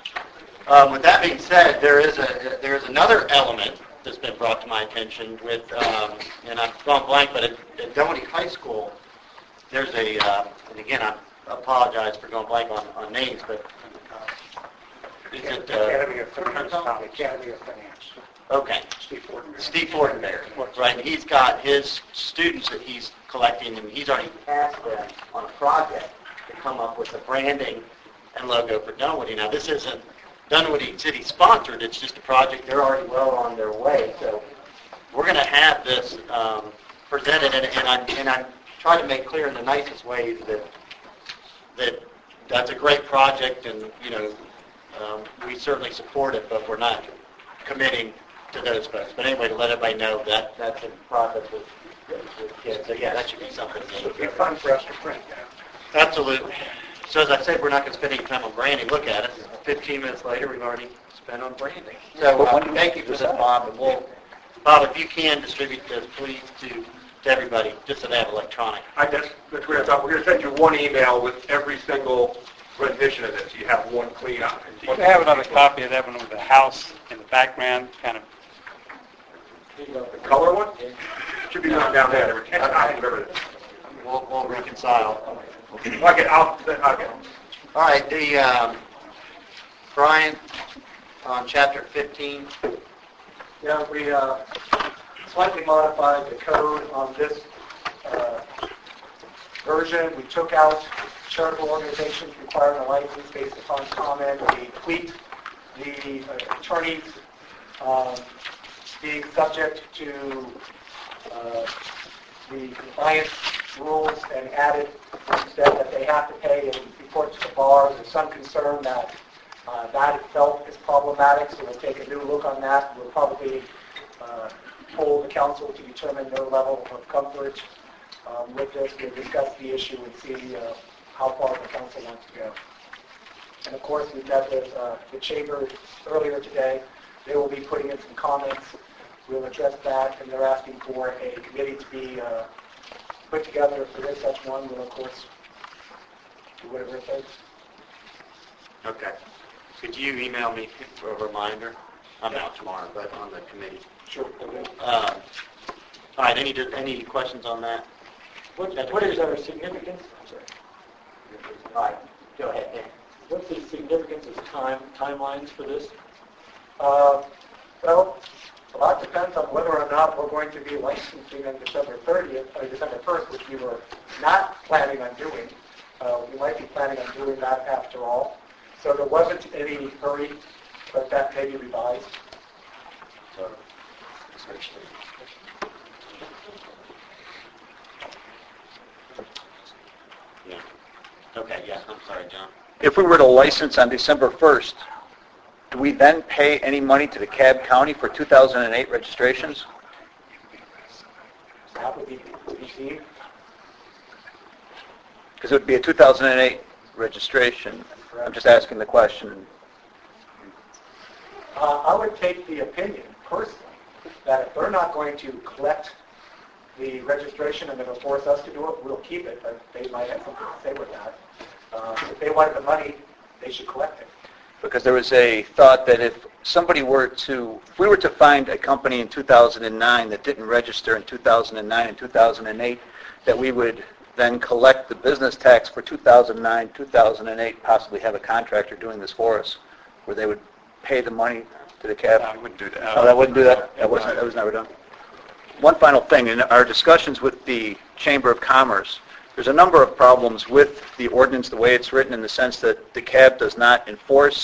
um, with that being said, there is a there is another element that's been brought to my attention with, um, and I'm going blank, but at, at Dunwoody High School, there's a, uh, and again, I apologize for going blank on, on names, but uh, is it, uh, Academy of Finance, Academy of Finance. Okay. Steve Fortenberry. Steve Fortenberry, right? And he's got his students that he's collecting, and he's already tasked them on a project to come up with the branding and logo for Dunwoody. Now, this isn't Dunwoody City sponsored. It's just a project. They're already well on their way. So we're going to have this um, presented, and, and, I, and I'm trying to make clear in the nicest ways that that that's a great project, and, you know, um, we certainly support it, but we're not committing to those folks. But anyway, to let everybody know that that's in process with, with kids. So yeah, that should be something. It would be fun for us to print that. Absolutely. So as I said, we're not going to spend any time on branding. Look at it. fifteen minutes later, we've already spent on branding. So uh, thank you for that, Bob. And we'll, Bob, if you can distribute this, please, to, to everybody, just so they have electronic. I guess that's what I thought. We're going to send you one email with every single rendition of this. You have one clean up. Well, they have another copy of that one with the house in the background, kind of. The color one? Should be going down there. There were ten copies, whatever it is. We'll, we'll reconcile. Okay, I'll, okay. All right, the, um, Brian, on chapter fifteen. Yeah, we uh, slightly modified the code on this uh, version. We took out charitable organizations requiring a license based upon comment. We tweaked the uh, attorneys um, being subject to uh, the compliance rules and added instead that they have to pay and report to the bar. There's some concern that uh, that itself is problematic, so we'll take a new look on that. We'll probably uh, poll the council to determine their level of comfort um, with this. We'll discuss the issue and see uh, how far the council wants to go. And of course, we met with uh, the chamber earlier today. They will be putting in some comments. We'll address that, and they're asking for a committee to be uh, put together for this. That's one. We'll, of course, do whatever it takes. Okay. Could you email me for a reminder? I'm out tomorrow, but on the committee. Sure. Um, all right. Any any questions on that? What, what is our significance? I'm sorry. All right. Go ahead. Yeah. What's the significance of time timelines for this? Uh, well, a lot depends on whether or not we're going to be licensing on December thirtieth or December first, which we were not planning on doing. Uh, we might be planning on doing that after all. So there wasn't any hurry, but that may be revised. So, Yeah. Okay. Yeah. I'm sorry, John. If we were to license on December first, do we then pay any money to the Cab County for two thousand eight registrations? that would be received. Because it would be a two thousand eight registration. I'm just asking the question. Uh, I would take the opinion, personally, that if they're not going to collect the registration and they're going to force us to do it, we'll keep it, but they might have something to say with that. Uh, if they wanted the money, they should collect it. Because there was a thought that if somebody were to, if we were to find a company in two thousand nine that didn't register in two thousand nine and two thousand eight, that we would then collect the business tax for two thousand nine, two thousand eight, possibly have a contractor doing this for us, where they would pay the money to the cab. I wouldn't do that. Oh, that wouldn't do that? That wasn't, that was never done. One final thing, in our discussions with the Chamber of Commerce, there's a number of problems with the ordinance, the way it's written, in the sense that the cab does not enforce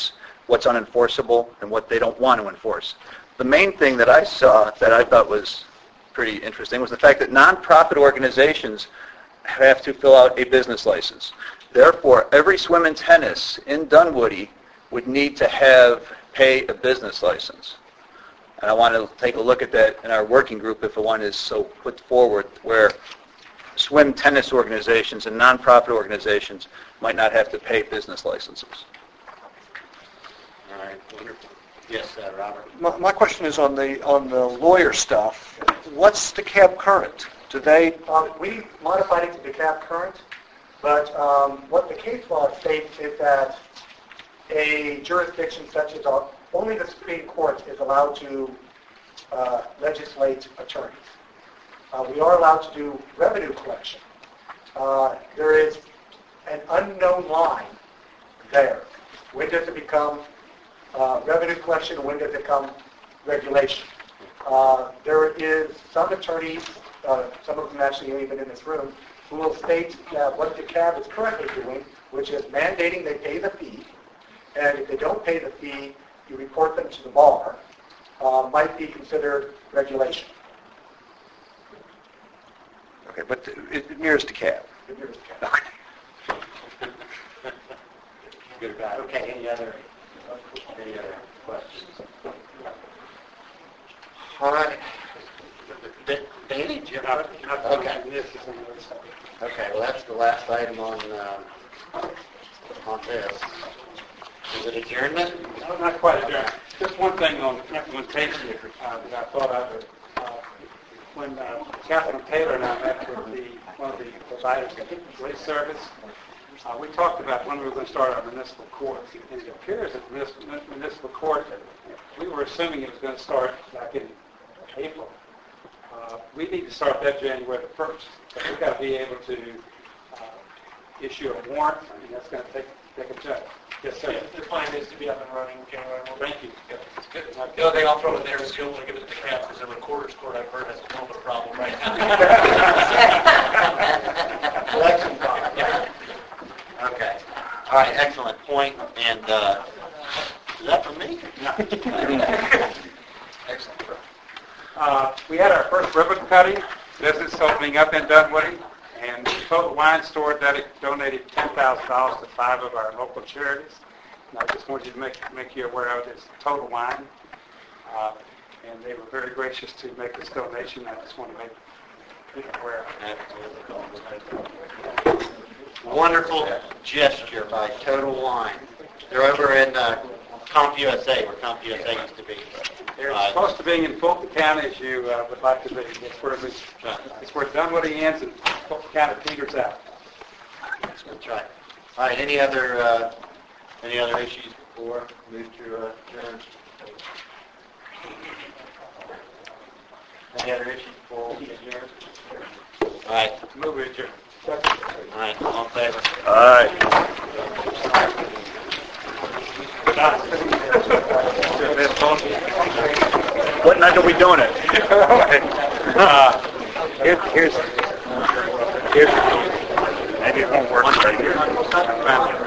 what's unenforceable and what they don't want to enforce. The main thing that I saw that I thought was pretty interesting was the fact that nonprofit organizations have to fill out a business license. Therefore, every swim and tennis in Dunwoody would need to have pay a business license. And I want to take a look at that in our working group if one is so put forward, where swim tennis organizations and nonprofit organizations might not have to pay business licenses. All right, wonderful. Yes, uh, Robert. My, my question is on the on the lawyer stuff. What's DeKalb Current? Do they? Um, we modified it to DeKalb Current, but um, what the case law states is that a jurisdiction such as our, only the Supreme Court is allowed to uh, legislate attorneys. Uh, we are allowed to do revenue collection. Uh, there is an unknown line there. When does it become uh, revenue collection and when does it become regulation? Uh, there is some attorneys, uh, some of them actually even in this room, who will state that what DeKalb is currently doing, which is mandating they pay the fee, and if they don't pay the fee, you report them to the bar, uh, might be considered regulation. Okay, but it, it mirrors DeKalb. It mirrors DeKalb. Okay. Good about. Okay, any other, any other questions? All right. Da- Danny, do you have a- Okay. Okay, well, that's the last item on, uh, on this. Is it adjournment? No, not quite adjourned. Just one thing on implementation uh, that I thought of. Uh, when uh, Catherine Taylor and I met with the, one of the providers of police service, uh, we talked about when we were going to start our municipal court. And it appears that municipal, municipal court, we were assuming it was going to start back in April. Uh, we need to start that January the first. So we've got to be able to uh, issue a warrant. I mean, that's going to take, take a check. Yes, sir. The plan is to be up and running January first. Thank you. It's good. The other thing I'll throw in there is you don't want to give it to the cab because the recorder's court I've heard has a little bit of problem right now. Election problem. Yeah. Okay. All right, excellent point. And uh, is that for me? No. Excellent. Uh, we had our first ribbon cutting business opening up in Dunwoody, and the Total Wine Store ded- donated ten thousand dollars to five of our local charities. And I just wanted you to make make you aware of this Total Wine, uh, and they were very gracious to make this donation. I just want to make you aware of it. Wonderful gesture by Total Wine. They're over in uh, CompUSA, where CompUSA used to be. They're Uh, supposed to be in Fulton County, as you uh, would like to be. It's where, we, it's where Dunwoody ends and Fulton County peters out. That's right. All right, any other, uh, any other issues before we move to uh, adjourn? Any other issues before we adjourn? All right, Move it, adjourn. all right, all in favor? All right. What night are we doing it? uh, here, here's, here's, maybe it won't work right here.